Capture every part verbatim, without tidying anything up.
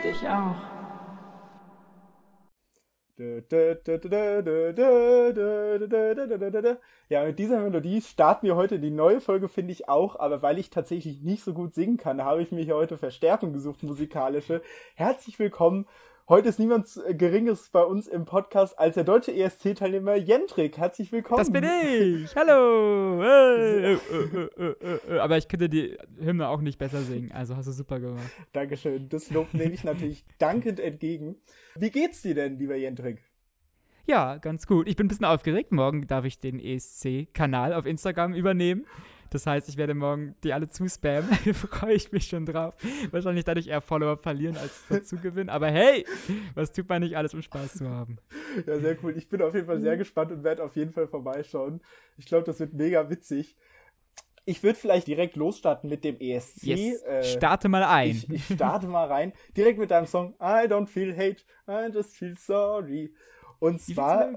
dich auch. Ja, mit dieser Melodie starten wir heute die neue Folge, finde ich auch, aber weil ich tatsächlich nicht so gut singen kann, habe ich mir hier heute Verstärkung gesucht, musikalische. Herzlich willkommen. Heute ist niemand Geringeres bei uns im Podcast als der deutsche E S C-Teilnehmer Jendrik. Herzlich willkommen. Das bin ich. Hallo. Hey. Äh, äh, äh, äh. Aber ich könnte die Hymne auch nicht besser singen. Also hast du super gemacht. Dankeschön. Das Lob nehme ich natürlich dankend entgegen. Wie geht's dir denn, lieber Jendrik? Ja, ganz gut. Ich bin ein bisschen aufgeregt. Morgen darf ich den E S C-Kanal auf Instagram übernehmen. Das heißt, ich werde morgen die alle zuspammen. Da freue ich mich schon drauf. Wahrscheinlich dadurch eher Follower verlieren als dazu gewinnen. Aber hey, was tut man nicht alles, um Spaß zu haben? Ja, sehr cool. Ich bin auf jeden Fall sehr gespannt und werde auf jeden Fall vorbeischauen. Ich glaube, das wird mega witzig. Ich würde vielleicht direkt losstarten mit dem E S C. Yes. Äh, starte mal ein. Ich, ich starte mal rein. Direkt mit deinem Song I don't feel hate, I just feel sorry. Und zwar,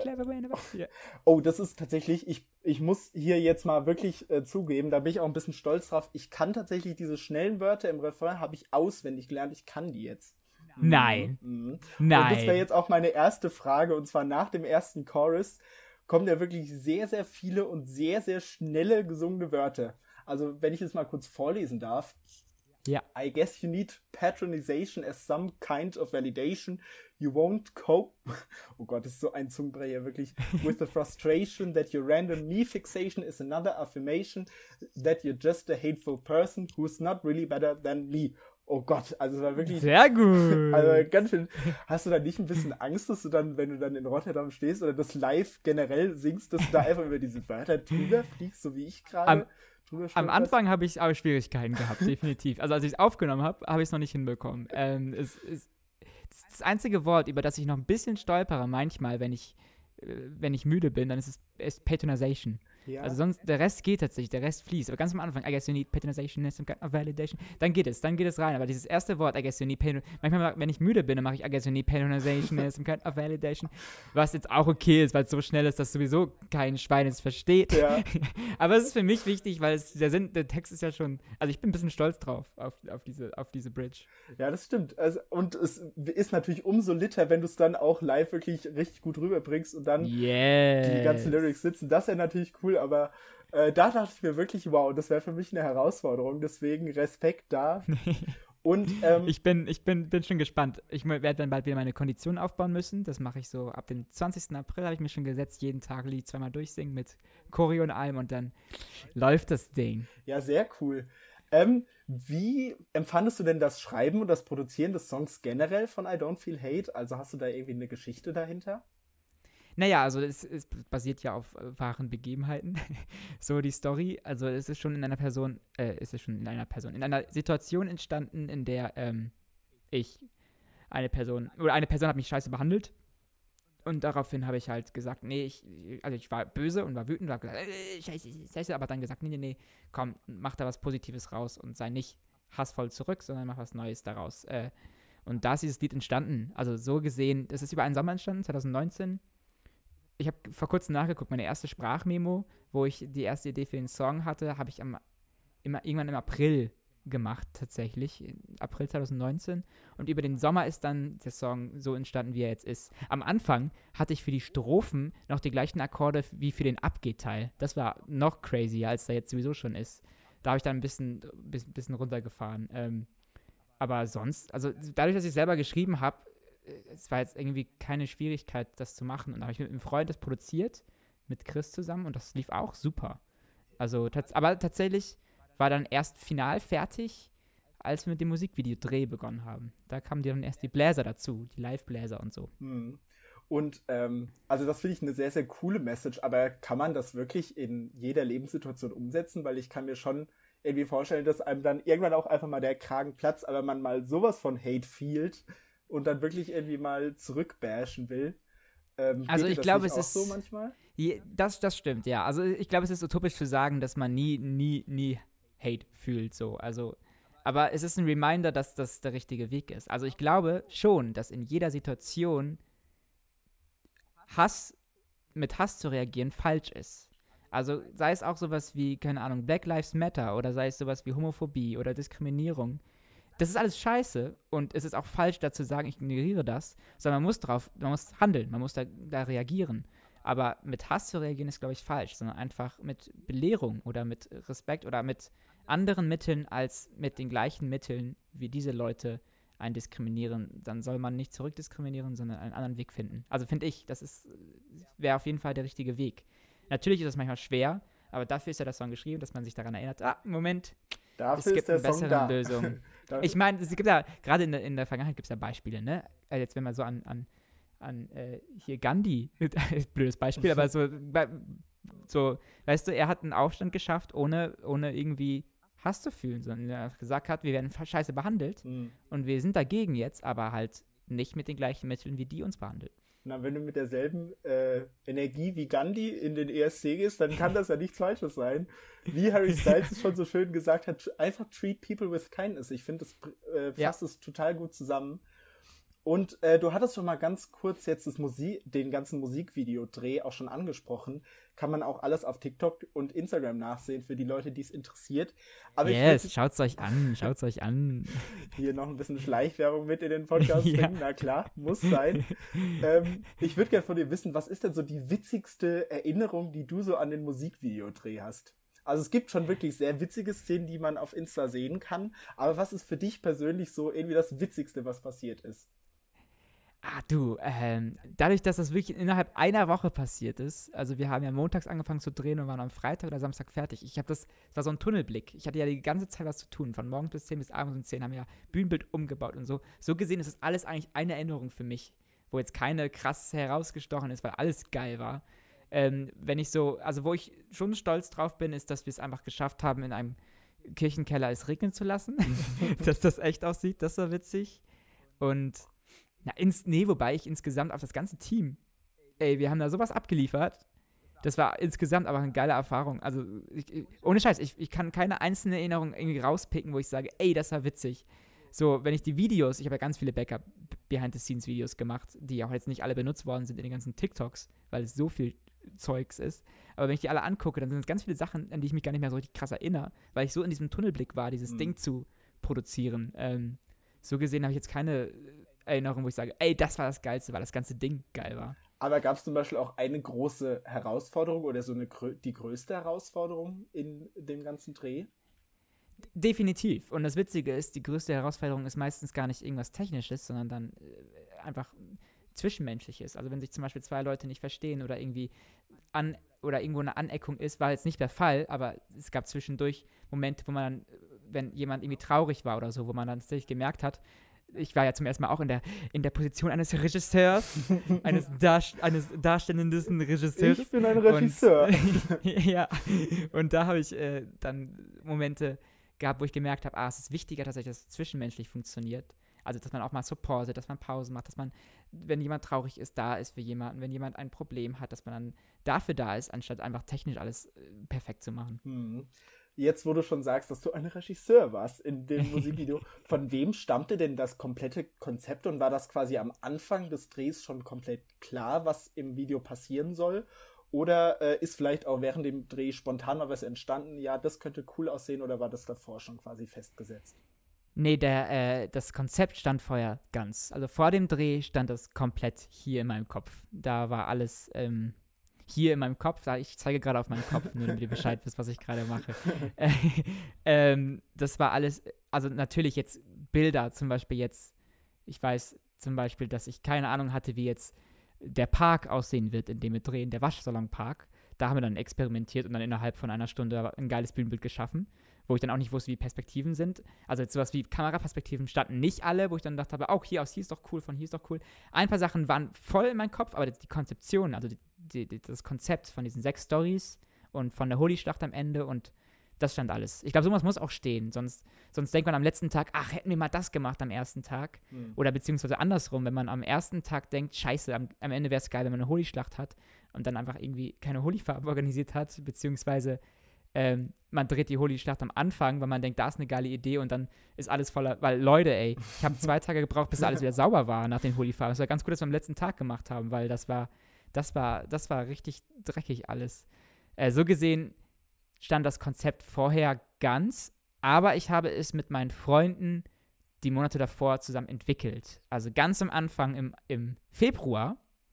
oh, das ist tatsächlich, ich, ich muss hier jetzt mal wirklich äh, zugeben, da bin ich auch ein bisschen stolz drauf, ich kann tatsächlich diese schnellen Wörter im Refrain, habe ich auswendig gelernt, ich kann die jetzt. Nein. Mhm. Nein. Und das wäre jetzt auch meine erste Frage, und zwar nach dem ersten Chorus kommen ja wirklich sehr, sehr viele und sehr, sehr schnelle gesungene Wörter. Also, wenn ich es mal kurz vorlesen darf. Ja. I guess you need patronization as some kind of validation. You won't cope. Oh Gott, das ist so ein Zungenbrecher, wirklich. With the frustration that your random me fixation is another affirmation that you're just a hateful person who's not really better than me. Oh Gott, also es war wirklich... Sehr gut. Also ganz schön... Hast du da nicht ein bisschen Angst, dass du dann, wenn du dann in Rotterdam stehst oder das live generell singst, dass du da einfach über diese Wörter drüber fliegst, so wie ich gerade? Am Anfang habe ich aber Schwierigkeiten gehabt, definitiv. Also als ich es aufgenommen habe, habe ich es noch nicht hinbekommen. Ähm, es, es, das einzige Wort, über das ich noch ein bisschen stolpere manchmal, wenn ich, äh, wenn ich müde bin, dann ist es ist Patronization. Ja. Also sonst, der Rest geht tatsächlich, der Rest fließt. Aber ganz am Anfang, I guess you need patronization, some kind of validation. Dann geht es, dann geht es rein. Aber dieses erste Wort, I guess you need patronization, manchmal, wenn ich müde bin, dann mache ich I guess you need patronization, some kind of validation. Was jetzt auch okay ist, weil es so schnell ist, dass sowieso kein Schwein es versteht. Ja. Aber es ist für mich wichtig, weil es, der, Sinn, der Text ist ja schon, also ich bin ein bisschen stolz drauf, auf, auf, diese, auf diese Bridge. Ja, das stimmt. Also, und es ist natürlich umso litter, wenn du es dann auch live wirklich richtig gut rüberbringst und dann yes. die ganzen Lyrics sitzen. Das wäre natürlich cool, aber äh, da dachte ich mir wirklich, wow, das wäre für mich eine Herausforderung, deswegen Respekt da. Und ähm, ich bin, ich bin, bin schon gespannt. Ich werde dann bald wieder meine Kondition aufbauen müssen. Das mache ich so ab dem zwanzigsten April, habe ich mir schon gesetzt, jeden Tag Lied zweimal durchsingen mit Choreo und allem und dann läuft das Ding. Ja, sehr cool. Ähm, wie empfandest du denn das Schreiben und das Produzieren des Songs generell von I Don't Feel Hate? Also hast du da irgendwie eine Geschichte dahinter? Naja, also es, es basiert ja auf äh, wahren Begebenheiten, so die Story. Also es ist schon in einer Person, äh, es ist schon in einer Person, in einer Situation entstanden, in der ähm, ich eine Person, oder eine Person hat mich scheiße behandelt und daraufhin habe ich halt gesagt, nee, ich, also ich war böse und war wütend und habe gesagt, äh, scheiße, scheiße, aber dann gesagt, nee, nee, nee, komm, mach da was Positives raus und sei nicht hassvoll zurück, sondern mach was Neues daraus. Äh, und da ist dieses Lied entstanden, also so gesehen, das ist über einen Sommer entstanden, zwanzig neunzehn. Ich habe vor kurzem nachgeguckt, meine erste Sprachmemo, wo ich die erste Idee für den Song hatte, habe ich am, immer, irgendwann im April gemacht, tatsächlich, April zwanzig neunzehn. Und über den Sommer ist dann der Song so entstanden, wie er jetzt ist. Am Anfang hatte ich für die Strophen noch die gleichen Akkorde wie für den Abgeht-Teil. Das war noch crazier, als er jetzt sowieso schon ist. Da habe ich dann ein bisschen, bisschen, bisschen runtergefahren. Ähm, aber sonst, also dadurch, dass ich selber geschrieben habe, es war jetzt irgendwie keine Schwierigkeit, das zu machen. Und da habe ich mit einem Freund das produziert, mit Chris zusammen, und das lief auch super. Also, tats- aber tatsächlich war dann erst final fertig, als wir mit dem Musikvideo-Dreh begonnen haben. Da kamen dann erst die Bläser dazu, die Live-Bläser und so. Hm. Und, ähm, also das finde ich eine sehr, sehr coole Message, aber kann man das wirklich in jeder Lebenssituation umsetzen? Weil ich kann mir schon irgendwie vorstellen, dass einem dann irgendwann auch einfach mal der Kragen platzt, aber man mal sowas von Hate fühlt und dann wirklich irgendwie mal zurückbashen will. Ähm, also ich glaube, es auch ist so manchmal. Je, das, das stimmt, ja. Also ich glaube, es ist utopisch zu sagen, dass man nie, nie, nie Hate fühlt, so. Also, aber es ist ein Reminder, dass das der richtige Weg ist. Also ich glaube schon, dass in jeder Situation Hass, mit Hass zu reagieren, falsch ist. Also sei es auch sowas wie, keine Ahnung, Black Lives Matter oder sei es sowas wie Homophobie oder Diskriminierung. das ist alles scheiße und es ist auch falsch, dazu sagen, ich ignoriere das, sondern man muss drauf, man muss handeln, man muss da, da reagieren. Aber mit Hass zu reagieren ist, glaube ich, falsch, sondern einfach mit Belehrung oder mit Respekt oder mit anderen Mitteln als mit den gleichen Mitteln, wie diese Leute einen diskriminieren. Dann soll man nicht zurückdiskriminieren, sondern einen anderen Weg finden. Also finde ich, das ist, wäre auf jeden Fall der richtige Weg. Natürlich ist das manchmal schwer, aber dafür ist ja der Song geschrieben, dass man sich daran erinnert, ah, Moment, Dafür es gibt ist der eine Song bessere da. Lösung. Da- Ich meine, es gibt ja, gerade in, der- in der Vergangenheit gibt es ja Beispiele, ne? Äh, Jetzt, wenn man so an, an, an äh, hier Gandhi, blödes Beispiel, aber so, bei- so, weißt du, er hat einen Aufstand geschafft, ohne, ohne irgendwie Hass zu fühlen, sondern er gesagt hat, wir werden scheiße behandelt Hm. und wir sind dagegen jetzt, aber halt nicht mit den gleichen Mitteln, wie die uns behandeln. Na, wenn du mit derselben äh, Energie wie Gandhi in den E S C gehst, dann kann das ja nichts Falsches sein. Wie Harry Styles es schon so schön gesagt hat, tr- einfach treat people with kindness. Ich finde, das äh, Ja. fasst es total gut zusammen. Und äh, du hattest schon mal ganz kurz jetzt das Musik, den ganzen Musikvideodreh auch schon angesprochen. Kann man auch alles auf TikTok und Instagram nachsehen für die Leute, die es interessiert. Aber Yes, ich schaut's euch an, schaut's euch an. würde hier noch ein bisschen Schleichwerbung mit in den Podcast Ja. bringen. Na klar, muss sein. ähm, ich würde gerne von dir wissen, was ist denn so die witzigste Erinnerung, die du so an den Musikvideodreh hast? Also es gibt schon wirklich sehr witzige Szenen, die man auf Insta sehen kann. Aber was ist für dich persönlich so irgendwie das Witzigste, was passiert ist? Ah, du, ähm, dadurch, dass das wirklich innerhalb einer Woche passiert ist, also wir haben ja montags angefangen zu drehen und waren am Freitag oder Samstag fertig. Ich habe das, das war so ein Tunnelblick. Ich hatte ja die ganze Zeit was zu tun. Von morgens bis zehn bis abends um zehn haben wir ja Bühnenbild umgebaut und so. So gesehen ist das alles eigentlich eine Erinnerung für mich, wo jetzt keine krass herausgestochen ist, weil alles geil war. Ähm, wenn ich so, also wo ich schon stolz drauf bin, ist, dass wir es einfach geschafft haben, in einem Kirchenkeller es regnen zu lassen. Dass das echt aussieht, das war witzig. Und Na, ins, nee, wobei ich insgesamt auf das ganze Team, ey, wir haben da sowas abgeliefert. Das war insgesamt aber eine geile Erfahrung. Also, ich, ich, ohne Scheiß, ich, ich kann keine einzelne Erinnerung irgendwie rauspicken, wo ich sage, ey, das war witzig. So, wenn ich die Videos, ich habe ja ganz viele Backup-Behind-the-Scenes-Videos gemacht, die auch jetzt nicht alle benutzt worden sind in den ganzen TikToks, weil es so viel Zeugs ist. Aber wenn ich die alle angucke, dann sind es ganz viele Sachen, an die ich mich gar nicht mehr so richtig krass erinnere, weil ich so in diesem Tunnelblick war, dieses Mhm. Ding zu produzieren. Ähm, so gesehen habe ich jetzt keine Erinnerung, wo ich sage, ey, das war das Geilste, weil das ganze Ding geil war. Aber gab es zum Beispiel auch eine große Herausforderung oder so eine grö- die größte Herausforderung in dem ganzen Dreh? Definitiv. Und das Witzige ist, die größte Herausforderung ist meistens gar nicht irgendwas Technisches, sondern dann äh, einfach Zwischenmenschliches. Also wenn sich zum Beispiel zwei Leute nicht verstehen oder irgendwie an oder irgendwo eine Aneckung ist, war jetzt nicht der Fall, aber es gab zwischendurch Momente, wo man dann, wenn jemand irgendwie traurig war oder so, wo man dann tatsächlich gemerkt hat, ich war ja zum ersten Mal auch in der, in der Position eines Regisseurs, eines, Darst- eines darstellenden Regisseurs. Ich bin ein Regisseur. Und, ja, und da habe ich äh, dann Momente gehabt, wo ich gemerkt habe, ah, es ist wichtiger, dass das zwischenmenschlich funktioniert. Also, dass man auch mal so pauset, dass man Pausen macht, dass man, wenn jemand traurig ist, da ist für jemanden, wenn jemand ein Problem hat, dass man dann dafür da ist, anstatt einfach technisch alles äh, perfekt zu machen. Hm. Jetzt, wo du schon sagst, dass du ein Regisseur warst in dem Musikvideo, von wem stammte denn das komplette Konzept und war das quasi am Anfang des Drehs schon komplett klar, was im Video passieren soll? Oder äh, ist vielleicht auch während dem Dreh spontan mal was entstanden, ja, das könnte cool aussehen, oder war das davor schon quasi festgesetzt? Nee, der, äh, das Konzept stand vorher ganz. Also vor dem Dreh stand das komplett hier in meinem Kopf. Da war alles ähm, hier in meinem Kopf. Da, ich zeige gerade auf meinen Kopf, nur damit ihr Bescheid wisst, was ich gerade mache. Äh, ähm, das war alles, also natürlich jetzt Bilder, zum Beispiel jetzt, ich weiß zum Beispiel, dass ich keine Ahnung hatte, wie jetzt der Park aussehen wird, in dem wir drehen, der Waschsalonpark. Da haben wir dann experimentiert und dann innerhalb von einer Stunde ein geiles Bühnenbild geschaffen, wo ich dann auch nicht wusste, wie Perspektiven sind. Also jetzt sowas wie Kameraperspektiven standen nicht alle, wo ich dann dachte, auch hier aus hier ist doch cool, von hier ist doch cool. Ein paar Sachen waren voll in meinem Kopf, aber die Konzeption, also die, die, die, das Konzept von diesen sechs Stories und von der Holy-Schlacht am Ende und das stand alles. Ich glaube, sowas muss auch stehen, sonst, sonst denkt man am letzten Tag, ach, hätten wir mal das gemacht am ersten Tag. Hm. Oder beziehungsweise andersrum, wenn man am ersten Tag denkt, scheiße, am, am Ende wäre es geil, wenn man eine Holy-Schlacht hat und dann einfach irgendwie keine Holy-Farben organisiert hat, beziehungsweise ähm, man dreht die Holy-Schlacht am Anfang, weil man denkt, da ist eine geile Idee und dann ist alles voller, weil Leute, ey, ich habe zwei Tage gebraucht, bis alles wieder sauber war nach den Holy-Farben. Es war ganz gut, dass wir am letzten Tag gemacht haben, weil das war, das war, das war richtig dreckig alles. Äh, so gesehen stand das Konzept vorher ganz, aber ich habe es mit meinen Freunden die Monate davor zusammen entwickelt. Also ganz am Anfang im, im Februar,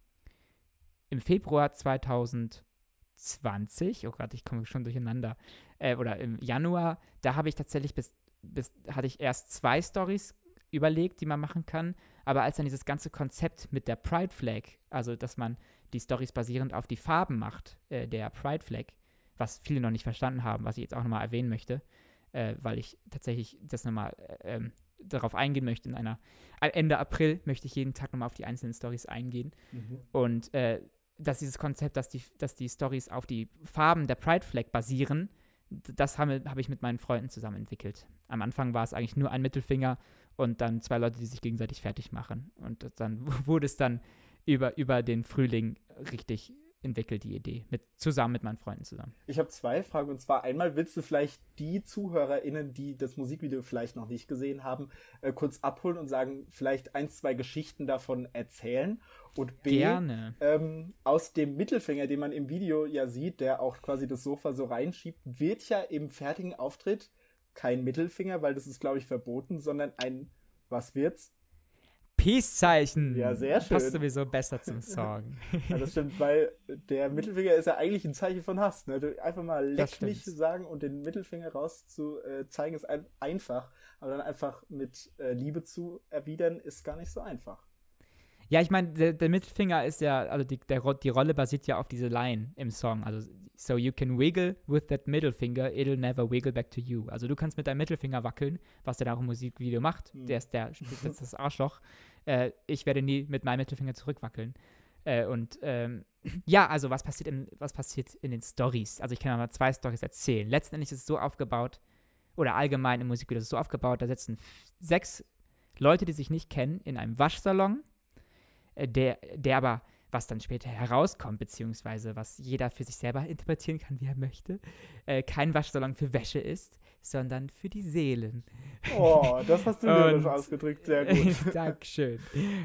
im Februar zweitausendzwanzig, oh Gott, ich komme schon durcheinander, äh, oder im Januar, da habe ich tatsächlich bis, bis, hatte ich erst zwei Storys überlegt, die man machen kann, aber als dann dieses ganze Konzept mit der Pride Flag, also dass man die Storys basierend auf die Farben macht, äh, der Pride Flag, was viele noch nicht verstanden haben, was ich jetzt auch nochmal erwähnen möchte, äh, weil ich tatsächlich das nochmal äh, ähm, darauf eingehen möchte. In einer Ende April möchte ich jeden Tag nochmal auf die einzelnen Storys eingehen. Mhm. Und äh, dass dieses Konzept, dass die, dass die Storys auf die Farben der Pride Flag basieren, das habe hab ich mit meinen Freunden zusammen entwickelt. Am Anfang war es eigentlich nur ein Mittelfinger und dann zwei Leute, die sich gegenseitig fertig machen. Und dann wurde es dann über, über den Frühling richtig entwickelt, die Idee, mit, zusammen mit meinen Freunden zusammen. Ich habe zwei Fragen, und zwar einmal, willst du vielleicht die ZuhörerInnen, die das Musikvideo vielleicht noch nicht gesehen haben, äh, kurz abholen und sagen, vielleicht ein, zwei Geschichten davon erzählen? Und B, Gerne. Ähm, aus dem Mittelfinger, den man im Video ja sieht, der auch quasi das Sofa so reinschiebt, wird ja im fertigen Auftritt kein Mittelfinger, weil das ist, glaube ich, verboten, sondern ein, was wird's? Peace-Zeichen. Ja, sehr schön. Passt sowieso besser zum Song. Ja, das stimmt, weil der Mittelfinger ist ja eigentlich ein Zeichen von Hass. Ne? Du einfach mal leck mich sagen und den Mittelfinger raus zu äh, zeigen, ist ein, einfach. Aber dann einfach mit äh, Liebe zu erwidern, ist gar nicht so einfach. Ja, ich meine, der, der Mittelfinger ist ja, also die, der, die Rolle basiert ja auf diese Line im Song. Also, so you can wiggle with that middle finger, it'll never wiggle back to you. Also du kannst mit deinem Mittelfinger wackeln, was der da auch im Musikvideo macht. Mhm. Der ist der, das ist das Arschloch. Äh, ich werde nie mit meinem Mittelfinger zurückwackeln. Äh, und ähm, ja, also was passiert, in, was passiert in den Stories? Also ich kann mal zwei Stories erzählen. Letztendlich ist es so aufgebaut, oder allgemein im Musikvideo ist es so aufgebaut, da sitzen f- sechs Leute, die sich nicht kennen, in einem Waschsalon, äh, der, der aber, was dann später herauskommt, beziehungsweise was jeder für sich selber interpretieren kann, wie er möchte, äh, kein Waschsalon für Wäsche ist, sondern für die Seelen. Oh, das hast du lyrisch ausgedrückt, sehr gut. Dankeschön.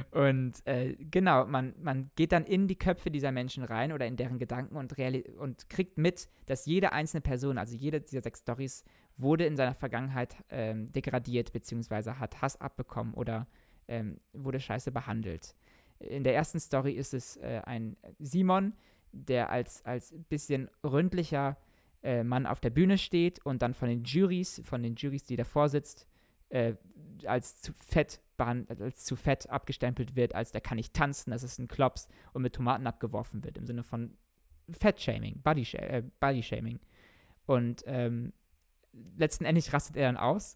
Und äh, genau, man, man geht dann in die Köpfe dieser Menschen rein oder in deren Gedanken und, reali- und kriegt mit, dass jede einzelne Person, also jede dieser sechs Storys, wurde in seiner Vergangenheit ähm, degradiert, beziehungsweise hat Hass abbekommen oder ähm, wurde scheiße behandelt. In der ersten Story ist es äh, ein Simon, der als, als bisschen ründlicher äh, Mann auf der Bühne steht und dann von den Jurys, von den Jurys, die davor sitzt, äh, als zu fett behand- als zu fett abgestempelt wird, als der kann nicht tanzen, das ist ein Klops und mit Tomaten abgeworfen wird, im Sinne von Fettshaming, Body, äh, Body-Shaming. Und ähm, letzten Endes rastet er dann aus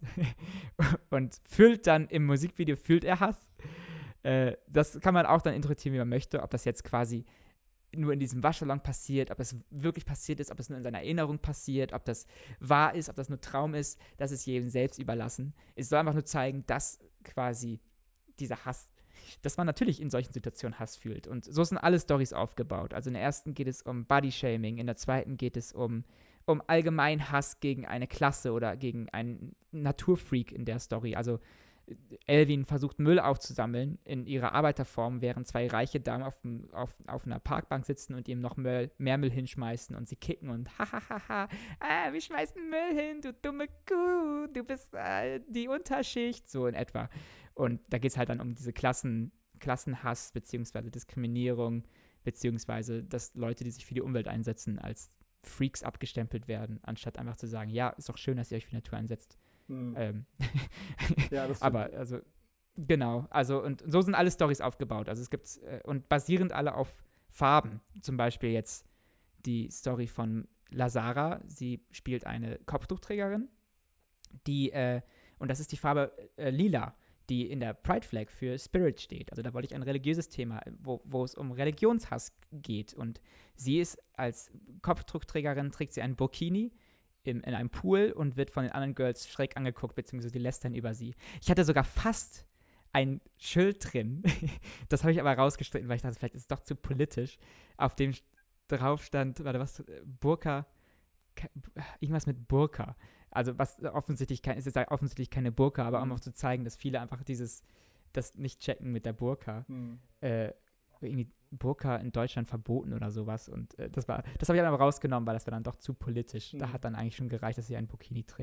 und fühlt dann im Musikvideo, fühlt er Hass. Äh, das kann man auch dann interpretieren, wie man möchte, ob das jetzt quasi nur in diesem Waschsalon passiert, ob das wirklich passiert ist, ob das nur in seiner Erinnerung passiert, ob das wahr ist, ob das nur Traum ist, das ist jedem selbst überlassen. Es soll einfach nur zeigen, dass quasi dieser Hass, dass man natürlich in solchen Situationen Hass fühlt. Und so sind alle Storys aufgebaut. Also in der ersten geht es um Body-Shaming, in der zweiten geht es um, um allgemein Hass gegen eine Klasse oder gegen einen Naturfreak in der Story. Also Elvin versucht Müll aufzusammeln in ihrer Arbeiterform, während zwei reiche Damen auf, auf, auf einer Parkbank sitzen und ihm noch Müll, mehr Müll hinschmeißen und sie kicken und hahaha, ah, wir schmeißen Müll hin, du dumme Kuh, du bist äh, die Unterschicht, so in etwa. Und da geht es halt dann um diese Klassen, Klassenhass beziehungsweise Diskriminierung, beziehungsweise dass Leute, die sich für die Umwelt einsetzen, als Freaks abgestempelt werden, anstatt einfach zu sagen, ja, ist doch schön, dass ihr euch für die Natur einsetzt. Hm. Ähm. Ja, das aber, also, genau, also, und so sind alle Storys aufgebaut. Also, es gibt, äh, und basierend alle auf Farben. Zum Beispiel jetzt die Story von Lazara. Sie spielt eine Kopftuchträgerin, die, äh, und das ist die Farbe äh, Lila, die in der Pride Flag für Spirit steht. Also, da wollte ich ein religiöses Thema, wo, wo es um Religionshass geht. Und sie ist als Kopftuchträgerin, trägt sie ein Burkini In, in einem Pool und wird von den anderen Girls schräg angeguckt, beziehungsweise die lästern über sie. Ich hatte sogar fast ein Schild drin. Das habe ich aber rausgestritten, weil ich dachte, vielleicht ist es doch zu politisch. Auf dem drauf stand, warte, was, Burka, irgendwas mit Burka. Also was offensichtlich, kein, es ist ja offensichtlich keine Burka, aber mhm. um auch zu zeigen, dass viele einfach dieses, das nicht checken mit der Burka. Mhm. Äh, irgendwie Burka in Deutschland verboten oder sowas. Und äh, das war, das habe ich dann aber rausgenommen, weil das war dann doch zu politisch. Mhm. Da hat dann eigentlich schon gereicht, dass sie einen Burkini trägt.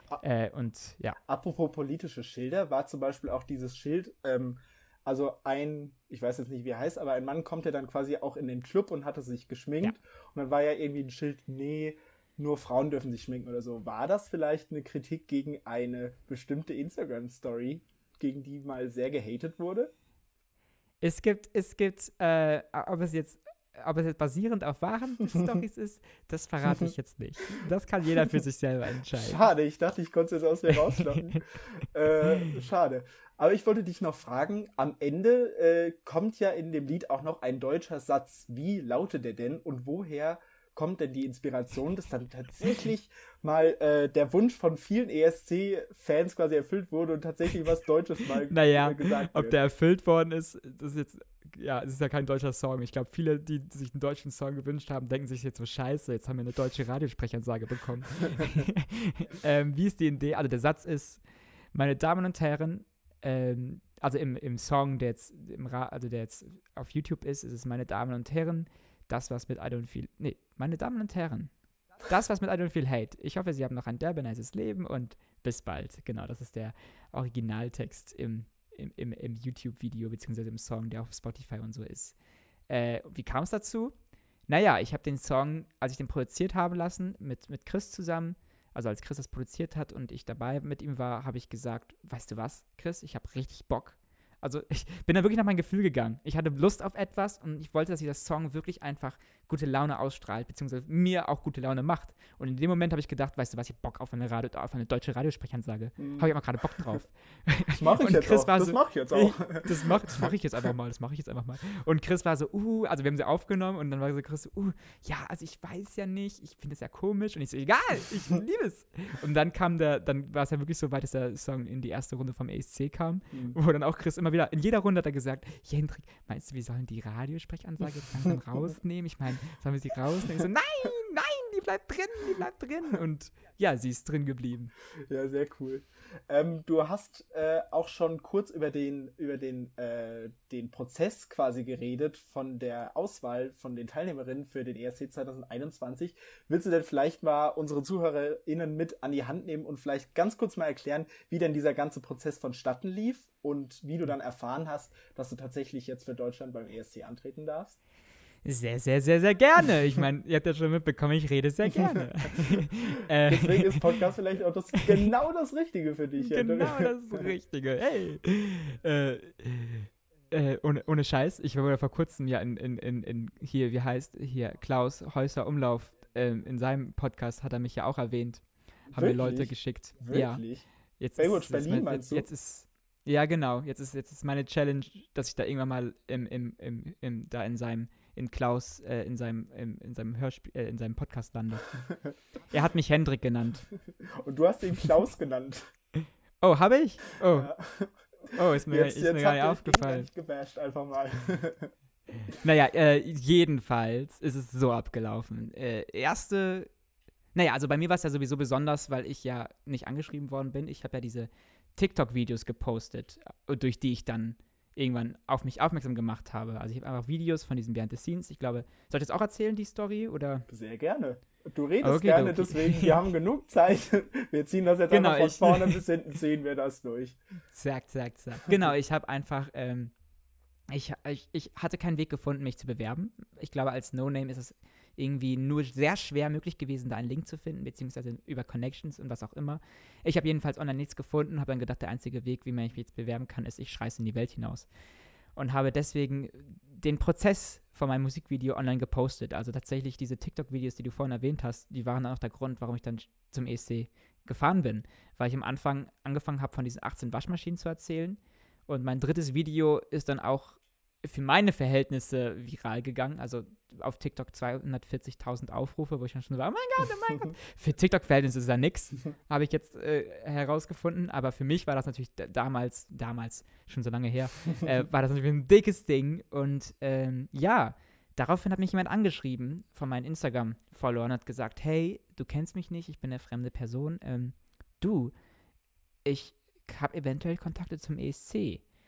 Äh, und ja. Apropos politische Schilder, war zum Beispiel auch dieses Schild, ähm, also ein, ich weiß jetzt nicht, wie er heißt, aber ein Mann kommt ja dann quasi auch in den Club und hatte sich geschminkt. Ja. Und dann war ja irgendwie ein Schild, nee, nur Frauen dürfen sich schminken oder so. War das vielleicht eine Kritik gegen eine bestimmte Instagram-Story, gegen die mal sehr gehatet wurde? Es gibt, es gibt, äh, ob es jetzt, ob es jetzt basierend auf wahren Storys ist, das verrate ich jetzt nicht. Das kann jeder für sich selber entscheiden. Schade, ich dachte, ich konnte es jetzt aus mir rausschlagen. äh, schade. Aber ich wollte dich noch fragen, am Ende äh, kommt ja in dem Lied auch noch ein deutscher Satz. Wie lautet der denn und woher kommt denn die Inspiration, dass dann tatsächlich mal äh, der Wunsch von vielen E S C-Fans quasi erfüllt wurde und tatsächlich was Deutsches mal naja, gesagt wird? Ob der erfüllt worden ist, das ist jetzt, ja, es ist ja kein deutscher Song. Ich glaube, viele, die sich einen deutschen Song gewünscht haben, denken sich jetzt so, scheiße, jetzt haben wir eine deutsche Radiosprechansage bekommen. ähm, wie ist die Idee? Also der Satz ist, meine Damen und Herren, ähm, also im, im Song, der jetzt, im Ra- also der jetzt auf YouTube ist, ist es meine Damen und Herren, das, was mit I Don't Feel, nee, meine Damen und Herren, das, was mit I Don't Feel Hate. Ich hoffe, Sie haben noch ein derbe-nices Leben und bis bald. Genau, das ist der Originaltext im, im, im, im YouTube-Video, beziehungsweise im Song, der auf Spotify und so ist. Äh, wie kam es dazu? Naja, ich habe den Song, als ich den produziert habe lassen, mit, mit Chris zusammen, also als Chris das produziert hat und ich dabei mit ihm war, habe ich gesagt, weißt du was, Chris, ich habe richtig Bock. Also ich bin da wirklich nach meinem Gefühl gegangen. Ich hatte Lust auf etwas und ich wollte, dass dieser Song wirklich einfach gute Laune ausstrahlt, beziehungsweise mir auch gute Laune macht. Und in dem Moment habe ich gedacht, weißt du was, ich hab Bock auf eine, Radio, auf eine deutsche Radiosprechansage. Mhm. Habe ich aber gerade Bock drauf. Das mache ich, jetzt auch. Das so, mach ich jetzt auch. Das mache mach ich jetzt einfach mal. Das mache ich jetzt einfach mal. Und Chris war so, uh, also wir haben sie aufgenommen und dann war so Chris so, uh, ja, also ich weiß ja nicht, ich finde es ja komisch. Und ich so, egal, ich liebe es. Und dann kam der, dann war es ja wirklich so weit, dass der Song in die erste Runde vom E S C kam, mhm. wo dann auch Chris immer wieder, in jeder Runde hat er gesagt, Jendrik, meinst du, wir sollen die Radiosprechansage jetzt langsam rausnehmen? Ich meine, sollen wir sie rausnehmen? Ich so, nein, nein, die bleibt drin, die bleibt drin. Und ja, sie ist drin geblieben. Ja, sehr cool. Ähm, du hast äh, auch schon kurz über den, über den, äh, den Prozess quasi geredet von der Auswahl von den Teilnehmerinnen für den E S C zwanzig einundzwanzig. Willst du denn vielleicht mal unsere ZuhörerInnen mit an die Hand nehmen und vielleicht ganz kurz mal erklären, wie denn dieser ganze Prozess vonstatten lief und wie du dann erfahren hast, dass du tatsächlich jetzt für Deutschland beim E S C antreten darfst? Sehr, sehr, sehr, sehr gerne. Ich meine, ihr habt ja schon mitbekommen, ich rede sehr gerne. Deswegen ist Podcast vielleicht auch das, genau das Richtige für dich. Genau das Richtige. Hey. Äh, äh, ohne, ohne Scheiß, ich war vor kurzem ja in, in, in, in hier, wie heißt, hier, Klaus Häuser Umlauf, äh, in seinem Podcast hat er mich ja auch erwähnt. Haben mir Leute geschickt. Wirklich? Ja. Jetzt Baywatch ist, Berlin, mein, meinst jetzt, du? Jetzt ist, ja, genau. Jetzt ist, jetzt ist meine Challenge, dass ich da irgendwann mal im, im, im, im, da in seinem in Klaus, äh, in seinem, in, in seinem Hörspiel, äh, in seinem Podcast lande. Er hat mich Hendrik genannt. Und du hast ihn Klaus genannt. Oh, habe ich? Oh. Ja. Oh, ist mir, jetzt, ist jetzt mir gar nicht aufgefallen. Gebasht, einfach mal. Naja, äh, jedenfalls ist es so abgelaufen. Äh, erste, naja, also bei mir war es ja sowieso besonders, weil ich ja nicht angeschrieben worden bin. Ich habe ja diese TikTok-Videos gepostet, durch die ich dann irgendwann auf mich aufmerksam gemacht habe. Also ich habe einfach Videos von diesen Behind the Scenes. Ich glaube, soll ich das auch erzählen, die Story? Oder? Sehr gerne. Du redest okay, gerne, okay. Deswegen, wir haben genug Zeit. Wir ziehen das jetzt genau, einfach von ich, vorne bis hinten, ziehen wir das durch. Zack, zack, zack. Genau, ich habe einfach, ähm, ich, ich, ich hatte keinen Weg gefunden, mich zu bewerben. Ich glaube, als No-Name ist es irgendwie nur sehr schwer möglich gewesen, da einen Link zu finden, beziehungsweise über Connections und was auch immer. Ich habe jedenfalls online nichts gefunden, habe dann gedacht, der einzige Weg, wie man mich jetzt bewerben kann, ist, ich schreie es in die Welt hinaus. Und habe deswegen den Prozess von meinem Musikvideo online gepostet. Also tatsächlich diese TikTok-Videos, die du vorhin erwähnt hast, die waren dann auch der Grund, warum ich dann zum E S C gefahren bin. Weil ich am Anfang angefangen habe, von diesen achtzehn Waschmaschinen zu erzählen. Und mein drittes Video ist dann auch für meine Verhältnisse viral gegangen. Also auf TikTok zweihundertvierzigtausend Aufrufe, wo ich dann schon so war, oh mein Gott, oh mein Gott. Für TikTok-Verhältnisse ist da nix, habe ich jetzt äh, herausgefunden. Aber für mich war das natürlich d- damals, damals, schon so lange her, äh, war das natürlich ein dickes Ding. Und ähm, ja, daraufhin hat mich jemand angeschrieben von meinen Instagram-Followern und hat gesagt, hey, du kennst mich nicht, ich bin eine fremde Person. Ähm, du, ich habe eventuell Kontakte zum E S C.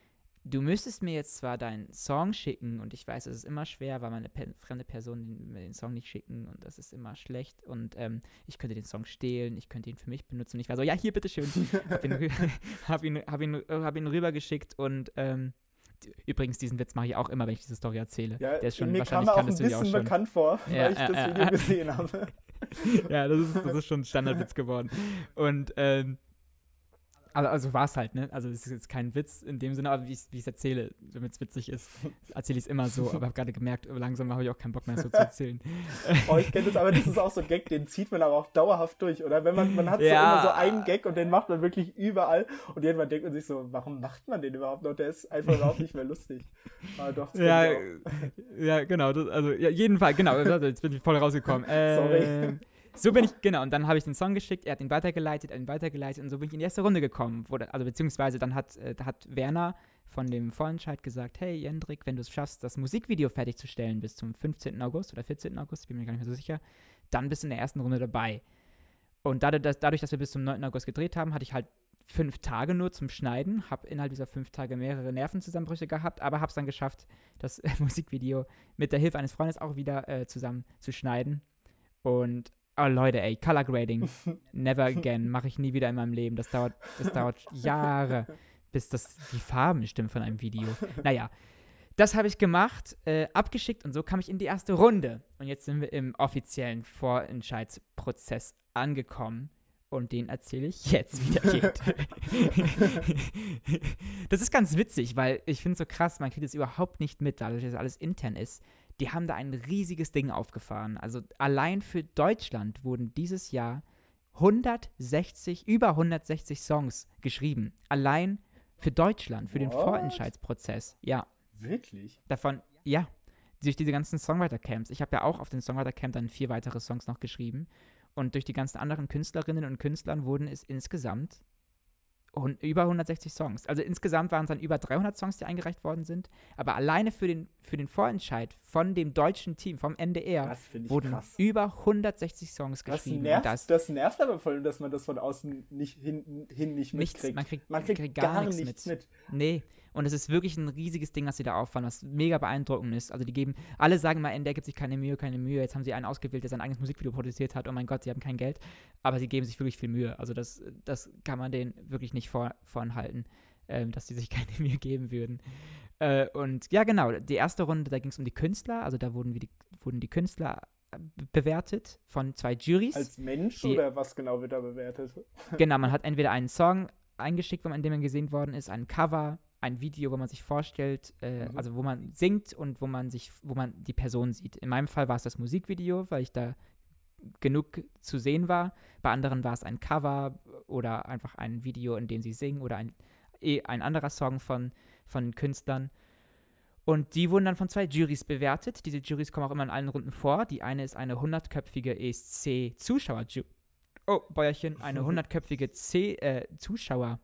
du müsstest mir jetzt zwar deinen Song schicken und ich weiß, es ist immer schwer, weil meine pe- fremde Person mir den Song nicht schicken und das ist immer schlecht und ähm, ich könnte den Song stehlen, ich könnte ihn für mich benutzen und ich war so, ja, hier, bitteschön, hab ihn, rü- hab ihn, hab ihn, hab ihn rübergeschickt und ähm, d- übrigens, diesen Witz mache ich auch immer, wenn ich diese Story erzähle. Ja, Der ist schon, mir kam wahrscheinlich er auch ein kanntest du die auch bisschen schon. bekannt vor, Ja, weil ich äh, das äh, Video äh. gesehen habe. Ja, das ist, das ist schon ein Standardwitz geworden. Und, ähm, also, also war es halt, ne? Also es ist jetzt kein Witz in dem Sinne, aber wie ich es erzähle, damit es witzig ist, erzähle ich es immer so. Aber habe gerade gemerkt, langsam habe ich auch keinen Bock mehr so zu erzählen. Oh, ich kenne das, aber das ist auch so ein Gag, den zieht man aber auch dauerhaft durch, oder? Wenn man, man hat so Ja. immer so einen Gag und den macht man wirklich überall und irgendwann denkt man sich so, warum macht man den überhaupt noch? Der ist einfach überhaupt nicht mehr lustig. Aber doch, das Ja, kenn ich ja, genau. Das, also ja, jeden Fall, genau. Jetzt bin ich voll rausgekommen. Äh, Sorry. So bin ich, genau, und dann habe ich den Song geschickt, er hat ihn weitergeleitet, er hat ihn weitergeleitet und so bin ich in die erste Runde gekommen. Wo, da- also beziehungsweise dann hat, äh, hat Werner von dem Vorentscheid gesagt, hey Jendrik, wenn du es schaffst, das Musikvideo fertigzustellen bis zum fünfzehnten August oder vierzehnten August, ich bin mir gar nicht mehr so sicher, dann bist du in der ersten Runde dabei. Und dadurch, dass, dadurch, dass wir bis zum neunten August gedreht haben, hatte ich halt fünf Tage nur zum Schneiden, habe innerhalb dieser fünf Tage mehrere Nervenzusammenbrüche gehabt, aber habe es dann geschafft, das äh, Musikvideo mit der Hilfe eines Freundes auch wieder äh, zusammen zu schneiden. Und oh Leute, ey, Color Grading, never again, mache ich nie wieder in meinem Leben. Das dauert, das dauert Jahre, bis das die Farben stimmen von einem Video. Naja, das habe ich gemacht, äh, abgeschickt und so kam ich in die erste Runde. Und jetzt sind wir im offiziellen Vorentscheidsprozess angekommen. Und den erzähle ich jetzt, wie der geht. Das ist ganz witzig, weil ich finde es so krass, man kriegt es überhaupt nicht mit, dadurch, dass alles intern ist. Die haben da ein riesiges Ding aufgefahren. Also allein für Deutschland wurden dieses Jahr hundertsechzig, über hundertsechzig Songs geschrieben. Allein für Deutschland, für den What? Vorentscheidsprozess. Ja, Wirklich? davon, ja, durch diese ganzen Songwriter-Camps. Ich habe ja auch auf den Songwriter-Camp dann vier weitere Songs noch geschrieben. Und durch die ganzen anderen Künstlerinnen und Künstlern wurden es insgesamt hun- über hundertsechzig Songs. Also insgesamt waren es dann über dreihundert Songs, die eingereicht worden sind. Aber alleine für den, für den Vorentscheid von dem deutschen Team, vom N D R, Das finde ich wurden krass. über hundertsechzig Songs Das geschrieben. Und nervt, das das nervt aber voll, dass man das von außen nicht hin, hin nicht nichts, mitkriegt. man kriegt, Man kriegt kriegt gar, gar, nichts, nichts mit. mit. Nee, und es ist wirklich ein riesiges Ding, was sie da auffahren, was mega beeindruckend ist. Also die geben, alle sagen immer, N D R gibt sich keine Mühe, keine Mühe. Jetzt haben sie einen ausgewählt, der sein eigenes Musikvideo produziert hat. Oh mein Gott, sie haben kein Geld. Aber sie geben sich wirklich viel Mühe. Also das, das kann man denen wirklich nicht vor, vorenthalten, ähm, dass sie sich keine Mühe geben würden. Äh, und ja, genau, die erste Runde, da ging es um die Künstler. Also da wurden, wir die, wurden die Künstler äh, bewertet von zwei Juries. Als Mensch Die- oder was genau wird da bewertet? Genau, man hat entweder einen Song eingeschickt, in dem man gesehen worden ist, ein Cover, ein Video, wo man sich vorstellt, äh, Mhm. also wo man singt und wo man sich, wo man die Person sieht. In meinem Fall war es das Musikvideo, weil ich da genug zu sehen war. Bei anderen war es ein Cover oder einfach ein Video, in dem sie singen oder ein, eh, ein anderer Song von, von Künstlern. Und die wurden dann von zwei Juries bewertet. Diese Juries kommen auch immer in allen Runden vor. Die eine ist eine hundertköpfige E S C-Zuschauer-Jury. Oh, Bäuerchen, eine hundertköpfige C, äh, Zuschauer,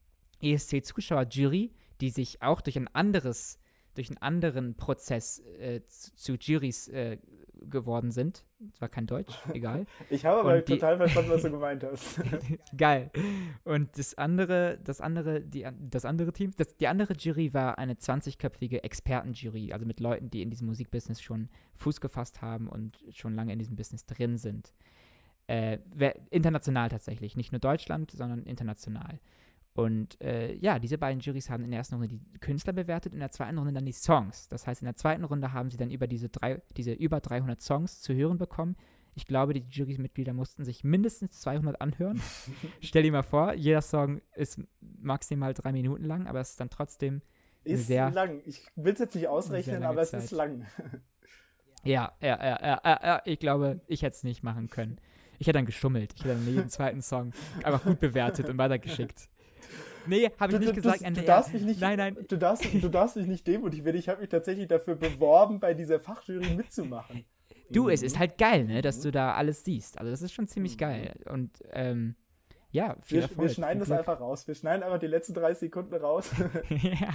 E S C-Zuschauer-Jury, die sich auch durch ein anderes, durch einen anderen Prozess äh, zu, zu Juries äh, geworden sind. Das war kein Deutsch, egal. Ich habe aber Und die- total verstanden, was du gemeint hast. Geil. Und das andere, das andere, die, das andere Team, das, die andere Jury war eine zwanzigköpfige Expertenjury, also mit Leuten, die in diesem Musikbusiness schon Fuß gefasst haben und schon lange in diesem Business drin sind. Äh, wer, international tatsächlich, nicht nur Deutschland, sondern international. Und äh, ja, diese beiden Juries haben in der ersten Runde die Künstler bewertet, in der zweiten Runde dann die Songs. Das heißt, in der zweiten Runde haben sie dann über diese, drei, diese über dreihundert Songs zu hören bekommen. Ich glaube, die Jurymitglieder mussten sich mindestens zweihundert anhören. Stell dir mal vor, jeder Song ist maximal drei Minuten lang, aber es ist dann trotzdem Ist sehr- lang. Ich will es jetzt nicht sehr ausrechnen, lange aber es Zeit. ist lang. Ja, ja, ja, ja, ja, ja, ich glaube, ich hätte es nicht machen können. Ich hätte dann geschummelt. Ich hätte dann jeden zweiten Song einfach gut bewertet und weitergeschickt. Nee, habe ich Du- nicht du- gesagt, du, N D R. du darfst mich nicht, Nein, nein. Du darfst, du darfst mich nicht demotivieren. Ich habe mich tatsächlich dafür beworben, bei dieser Fachjury mitzumachen. Du, es Mhm. ist halt geil, ne, dass du da alles siehst. Also das ist schon ziemlich Mhm. geil. Und ähm, ja, viel Wir, Erfolg. wir schneiden viel das Glück. einfach raus. Wir schneiden einfach die letzten dreißig Sekunden raus. Ja.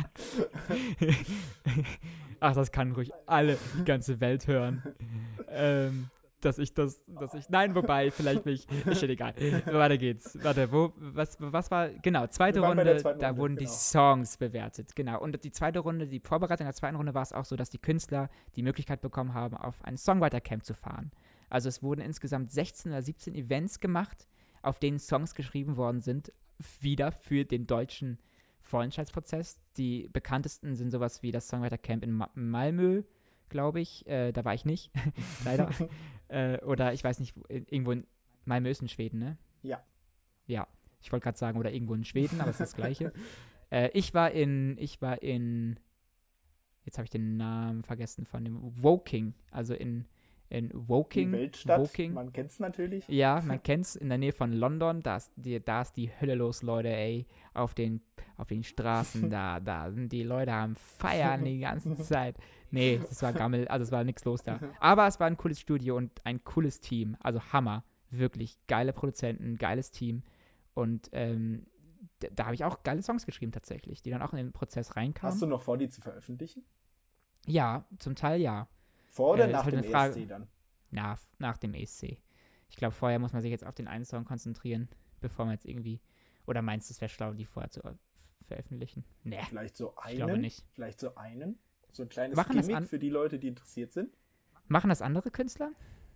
Ach, das kann ruhig alle, die ganze Welt hören. ähm, dass ich das, dass ich, nein, wobei, vielleicht bin ich, ist schon egal. Weiter geht's. Warte, wo, was, was war, genau, zweite Runde, da Runde, wurden genau. die Songs bewertet, genau. Und die zweite Runde, die Vorbereitung der zweiten Runde war es auch so, dass die Künstler die Möglichkeit bekommen haben, auf ein Songwriter-Camp zu fahren. Also es wurden insgesamt sechzehn oder siebzehn Events gemacht, auf denen Songs geschrieben worden sind, wieder für den deutschen Vorentscheidsprozess. Die bekanntesten sind sowas wie das Songwriter-Camp in Ma- Malmö, glaube ich. Äh, da war ich nicht, leider. äh, oder ich weiß nicht, wo- irgendwo in Malmö ist in Schweden, ne? Ja. Ja, ich wollte gerade sagen, oder irgendwo in Schweden, aber es ist das Gleiche. äh, ich war in, ich war in, jetzt habe ich den Namen vergessen von dem, Woking, also in, in Woking. Die Weltstadt, Woking. man kennt es natürlich. Ja, man kennt's in der Nähe von London. Da ist die, da ist die Hölle los, Leute, ey. Auf den, auf den Straßen, da, da sind die Leute am Feiern die ganze Zeit. Nee, das war Gammel, also es war nichts los da. Aber es war ein cooles Studio und ein cooles Team. Also Hammer. Wirklich geile Produzenten, geiles Team. Und ähm, d- da habe ich auch geile Songs geschrieben tatsächlich, die dann auch in den Prozess reinkamen. Hast du noch vor, die zu veröffentlichen? Ja, zum Teil ja. Vor oder Äh, ist nach halt dem eine Frage- E S C dann? Nach, nach dem E S C. Ich glaube, vorher muss man sich jetzt auf den einen Song konzentrieren, bevor man jetzt irgendwie. Oder meinst du, es wäre schlau, die vorher zu äh, veröffentlichen? Nee, Vielleicht so einen? ich glaube nicht. Vielleicht so einen? So ein kleines Machen das Gimmick an- für die Leute, die interessiert sind? Machen das andere Künstler?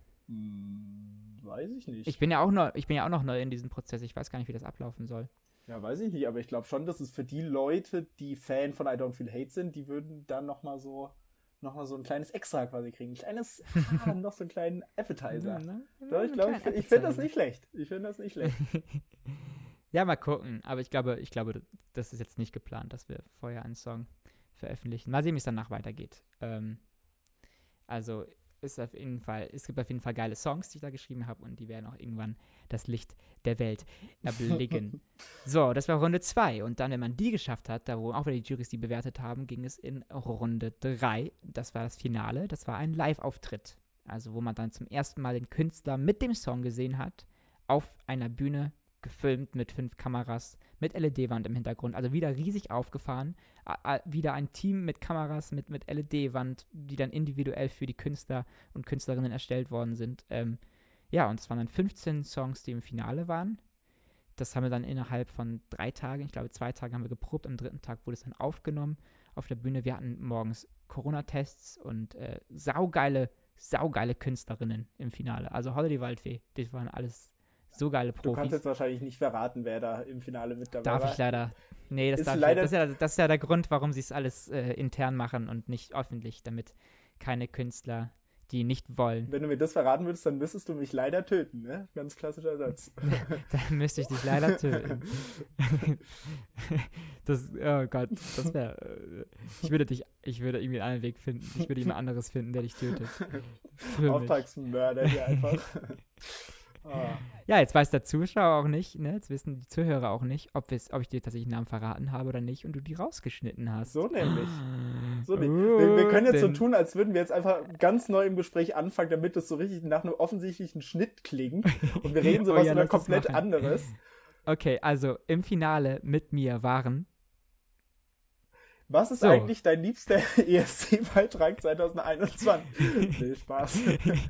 Hm, weiß ich nicht. Ich bin ja auch noch, ich bin ja auch noch neu in diesem Prozess. Ich weiß gar nicht, wie das ablaufen soll. Ja, weiß ich nicht, aber ich glaube schon, dass es für die Leute, die Fan von I Don't Feel Hate sind, die würden dann nochmal so, noch mal so ein kleines Extra quasi kriegen. Ein kleines, ah, noch so einen kleinen Appetizer. Ne? Doch, ich glaube, ich, ich finde das nicht schlecht. Ich finde das nicht schlecht. Ja, mal gucken. Aber ich glaube, ich glaube, das ist jetzt nicht geplant, dass wir vorher einen Song veröffentlichen. Mal sehen, wie es danach weitergeht. Ähm, also ist auf jeden Fall, es gibt auf jeden Fall geile Songs, die ich da geschrieben habe und die werden auch irgendwann das Licht der Welt erblicken. So, das war Runde zwei. Und dann, wenn man die geschafft hat, da wo auch wieder die Jurys die bewertet haben, ging es in Runde drei. Das war das Finale. Das war ein Live-Auftritt. Also wo man dann zum ersten Mal den Künstler mit dem Song gesehen hat, auf einer Bühne, gefilmt mit fünf Kameras, mit L E D-Wand im Hintergrund. Also wieder riesig aufgefahren. A- a- wieder ein Team mit Kameras, mit, mit L E D-Wand, die dann individuell für die Künstler und Künstlerinnen erstellt worden sind. Ähm, ja, und es waren dann fünfzehn Songs, die im Finale waren. Das haben wir dann innerhalb von drei Tagen, ich glaube zwei Tage haben wir geprobt, am dritten Tag wurde es dann aufgenommen auf der Bühne. Wir hatten morgens Corona-Tests und äh, saugeile, saugeile Künstlerinnen im Finale. Also Holiday Waldfee, das waren alles so geile Profis. Du kannst jetzt wahrscheinlich nicht verraten, wer da im Finale mit dabei Darf war. ich leider. Nee, das, Ist darf ich, leider- das, ist ja, das ist ja der Grund, warum sie es alles äh, intern machen und nicht öffentlich, damit keine Künstler, die nicht wollen. Wenn du mir das verraten würdest, dann müsstest du mich leider töten, ne? Ganz klassischer Satz. Dann müsste ich dich leider töten. Das, oh Gott, das wäre. Äh, ich würde dich, ich würde irgendwie einen anderen Weg finden. Ich würde jemand anderes finden, der dich tötet. Für mich. Auftragsmörder hier einfach. Ah. Ja, jetzt weiß der Zuschauer auch nicht, ne? Jetzt wissen die Zuhörer auch nicht, ob, wir's, ob ich dir tatsächlich einen Namen verraten habe oder nicht und du die rausgeschnitten hast. So nämlich. So nicht. Uh, Wir, wir können jetzt so denn- tun, als würden wir jetzt einfach ganz neu im Gespräch anfangen, damit es so richtig nach einem offensichtlichen Schnitt klingt. Und wir reden Oh sowas ja, über lass das komplett machen. anderes. Okay, also im Finale mit mir waren. Was ist So. eigentlich dein liebster E S C-Beitrag zwanzig einundzwanzig? Nee, Spaß.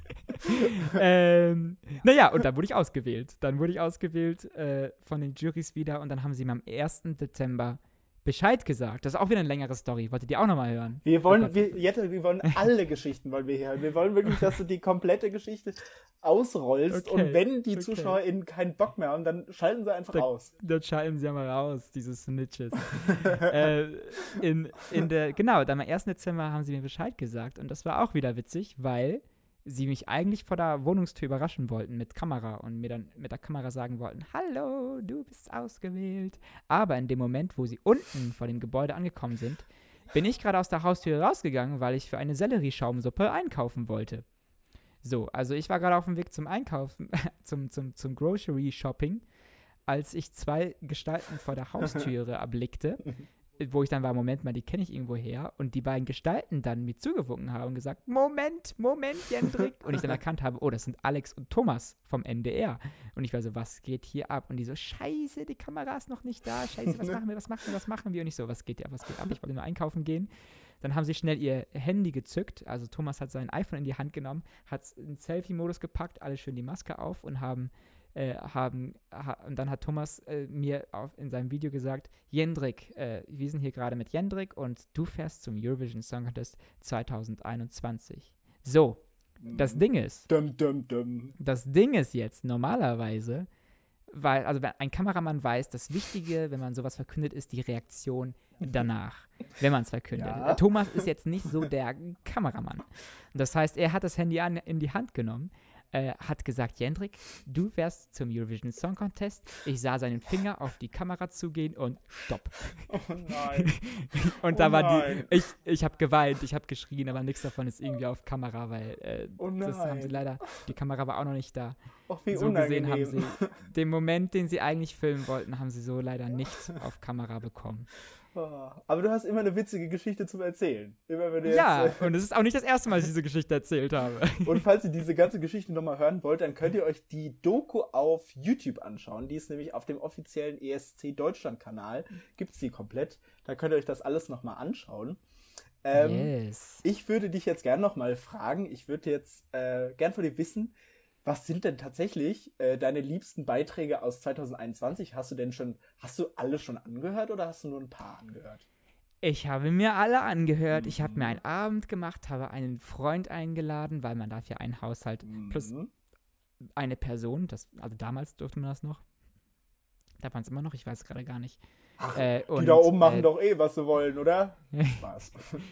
ähm, naja, und dann wurde ich ausgewählt. Dann wurde ich ausgewählt äh, von den Jurys wieder und dann haben sie mir am ersten Dezember Bescheid gesagt. Das ist auch wieder eine längere Story. Wolltet ihr auch nochmal hören? Wir Oh wollen, Gott. wir, Jette, wir wollen alle Geschichten, wollen wir hier hören. Wir wollen wirklich, dass du die komplette Geschichte ausrollst. Okay, Und wenn die okay. ZuschauerInnen keinen Bock mehr haben, dann schalten sie einfach Da- aus. Dann schalten sie ja mal raus, diese Snitches. äh, in, in der, genau, dann am ersten Dezember haben sie mir Bescheid gesagt und das war auch wieder witzig, weil sie mich eigentlich vor der Wohnungstür überraschen wollten mit Kamera und mir dann mit der Kamera sagen wollten, hallo, du bist ausgewählt. Aber in dem Moment, wo sie unten vor dem Gebäude angekommen sind, bin ich gerade aus der Haustür rausgegangen, weil ich für eine Sellerieschaumsuppe einkaufen wollte. So, also ich war gerade auf dem Weg zum Einkaufen, zum, zum, zum Grocery Shopping, als ich zwei Gestalten vor der Haustüre erblickte wo ich dann war, Moment mal, die kenne ich irgendwo her. Und die beiden Gestalten dann mir zugewunken haben und gesagt, Moment, Moment, Jendrik. Und ich dann erkannt habe, oh, das sind Alex und Thomas vom N D R. Und ich war so, was geht hier ab? Und die so, scheiße, die Kamera ist noch nicht da. Scheiße, was machen wir, was machen wir, was machen wir? Und ich so, was geht hier ab, was geht ab? Ich wollte nur einkaufen gehen. Dann haben sie schnell ihr Handy gezückt. Also Thomas hat sein iPhone in die Hand genommen, hat in Selfie-Modus gepackt, alle schön die Maske auf und haben Äh, haben, ha, und dann hat Thomas äh, mir auf, in seinem Video gesagt, Jendrik, äh, wir sind hier gerade mit Jendrik und du fährst zum Eurovision Song Contest zwanzig einundzwanzig. So, das Ding ist, Dum, dum, dum. das Ding ist jetzt normalerweise, weil, also ein Kameramann weiß, das Wichtige, wenn man sowas verkündet, ist die Reaktion danach, wenn man es verkündet. Ja. Thomas ist jetzt nicht so der Kameramann. Das heißt, er hat das Handy an, in die Hand genommen, Äh, hat gesagt, Jendrik, du wärst zum Eurovision Song Contest. Ich sah seinen Finger auf die Kamera zugehen und stopp. Oh nein. und Oh da war nein. die, ich, ich habe geweint, ich habe geschrien, aber nichts davon ist irgendwie auf Kamera, weil äh, Oh das haben nein. sie leider, die Kamera war auch noch nicht da. Och, wie So gesehen unangenehm. haben sie den Moment, den sie eigentlich filmen wollten, haben sie so leider nicht auf Kamera bekommen. Oh, aber du hast immer eine witzige Geschichte zum Erzählen. Immer wenn du Ja, jetzt, äh, und es ist auch nicht das erste Mal, dass ich diese Geschichte erzählt habe. und falls ihr diese ganze Geschichte nochmal hören wollt, dann könnt ihr euch die Doku auf YouTube anschauen. Die ist nämlich auf dem offiziellen E S C Deutschland-Kanal. Gibt es die komplett. Da könnt ihr euch das alles nochmal anschauen. Ähm, yes. Ich würde dich jetzt gern nochmal fragen. Ich würde jetzt äh, gern von dir wissen, was sind denn tatsächlich äh, deine liebsten Beiträge aus zwanzig einundzwanzig? Hast du denn schon, hast du alle schon angehört oder hast du nur ein paar angehört? Ich habe mir alle angehört. Ich habe mir Mhm. einen Abend gemacht, habe einen Freund eingeladen, weil man darf ja einen Haushalt plus Mhm. eine Person, das, also damals durfte man das noch. Darf man es immer noch? Ich weiß es gerade gar nicht. Ach, Äh, die und, da oben machen äh, doch eh, was sie wollen, oder? Spaß.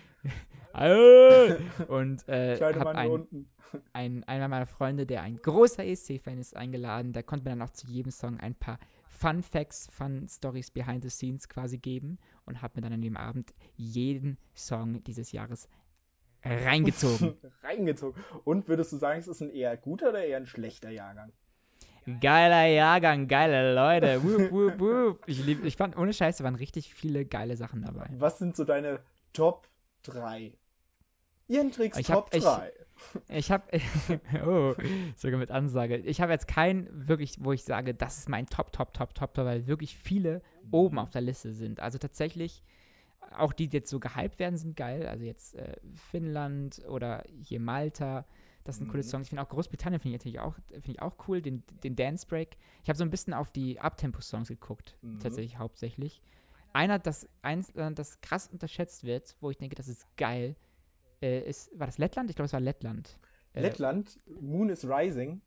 Äh, und äh, Kleine habe Mann hier einen, unten. einen, einer meiner Freunde, der ein großer E S C-Fan ist, eingeladen. Da konnte man dann auch zu jedem Song ein paar Fun Facts, Fun Stories behind the scenes quasi geben und habe mir dann an dem Abend jeden Song dieses Jahres reingezogen. Reingezogen. Und würdest du sagen, es ist ein eher guter oder eher ein schlechter Jahrgang? Geiler Jahrgang, geile Leute. Wup, wup, wup. Ich, lieb, ich fand, ohne Scheiße, waren richtig viele geile Sachen dabei. Was sind so deine Top drei? Jentrix Ich Top hab- ich- drei. Ich habe, oh, sogar mit Ansage. Ich habe jetzt keinen wirklich, wo ich sage, das ist mein Top, Top, Top, Top, weil wirklich viele oben auf der Liste sind. Also tatsächlich, auch die, die jetzt so gehypt werden, sind geil. Also jetzt äh, Finnland oder hier Malta, das sind coole Mhm. Songs. Ich finde auch Großbritannien finde ich natürlich auch, finde ich auch cool, den, den Dance Break. Ich habe so ein bisschen auf die Uptempo-Songs geguckt, Mhm. tatsächlich hauptsächlich. Einer, das eins, äh, das krass unterschätzt wird, wo ich denke, das ist geil, äh, ist, war das Lettland? Ich glaube, es war Lettland. Äh, Lettland, Moon is Rising.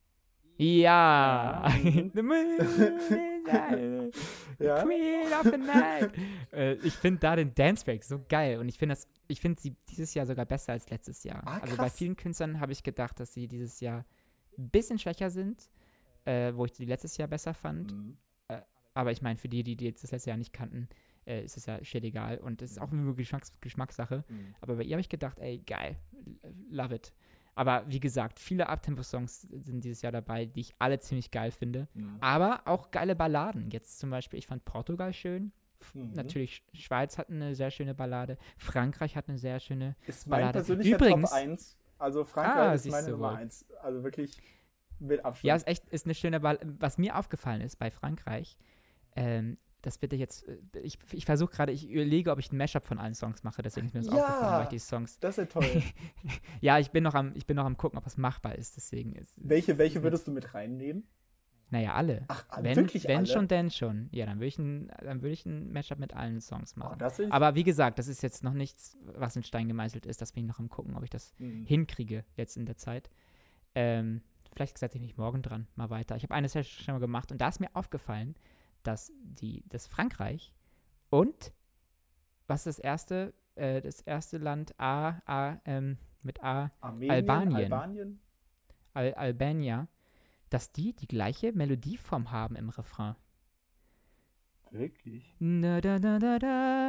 Ja. Ah, mhm. The moon is shining, the Ja. queen of the night. äh, ich finde da den Dance Break so geil und ich finde das, ich finde sie dieses Jahr sogar besser als letztes Jahr. Ah, also bei krass. vielen Künstlern habe ich gedacht, dass sie dieses Jahr ein bisschen schwächer sind, äh, wo ich die letztes Jahr besser fand. Mhm. Aber ich meine, für die, die, die jetzt das letzte Jahr nicht kannten, äh, ist es ja shit egal und es ist auch eine Geschmacks Geschmackssache. Mhm. Aber bei ihr habe ich gedacht, ey, geil, love it. Aber wie gesagt, viele Uptempo-Songs sind dieses Jahr dabei, die ich alle ziemlich geil finde. Mhm. Aber auch geile Balladen. Jetzt zum Beispiel, ich fand Portugal schön. F- Mhm. Natürlich, Sch- Schweiz hat eine sehr schöne Ballade. Frankreich hat eine sehr schöne. Ist mein Ballade. persönlicher Übrigens- Top eins. Also Frankreich Ah, ist siehst meine du Nummer wohl. eins. Also wirklich mit Abstand. Ja, ist echt ist eine schöne Ballade. Was mir aufgefallen ist bei Frankreich, ähm, das bitte jetzt, äh, ich, ich versuche gerade, ich überlege, ob ich ein Mashup von allen Songs mache, deswegen ist mir das Ja. aufgefallen, weil ich die Songs. Das ist ja toll. Ja, ich bin noch am, ich bin noch am gucken, ob das machbar ist, deswegen ist. welche welche ist würdest du mit reinnehmen? Naja, alle. Ach, Wenn, wirklich wenn alle? schon, denn schon. Ja, dann würde ich ein, dann würde ich ein Mashup mit allen Songs Oh, machen. das will ich. Aber wie gesagt, das ist jetzt noch nichts, was in Stein gemeißelt ist. Das bin ich noch am gucken, ob ich das Mhm. hinkriege jetzt in der Zeit. Ähm, vielleicht setze ich mich morgen dran, mal weiter. Ich habe eine Session schon mal gemacht und da ist mir aufgefallen, dass die, das Frankreich und was ist das erste, äh, das erste Land A, A, ähm, mit A, Armenien, Albanien. Albanien? Al Albania, dass die die gleiche Melodieform haben im Refrain. Wirklich? Na, da, da, da,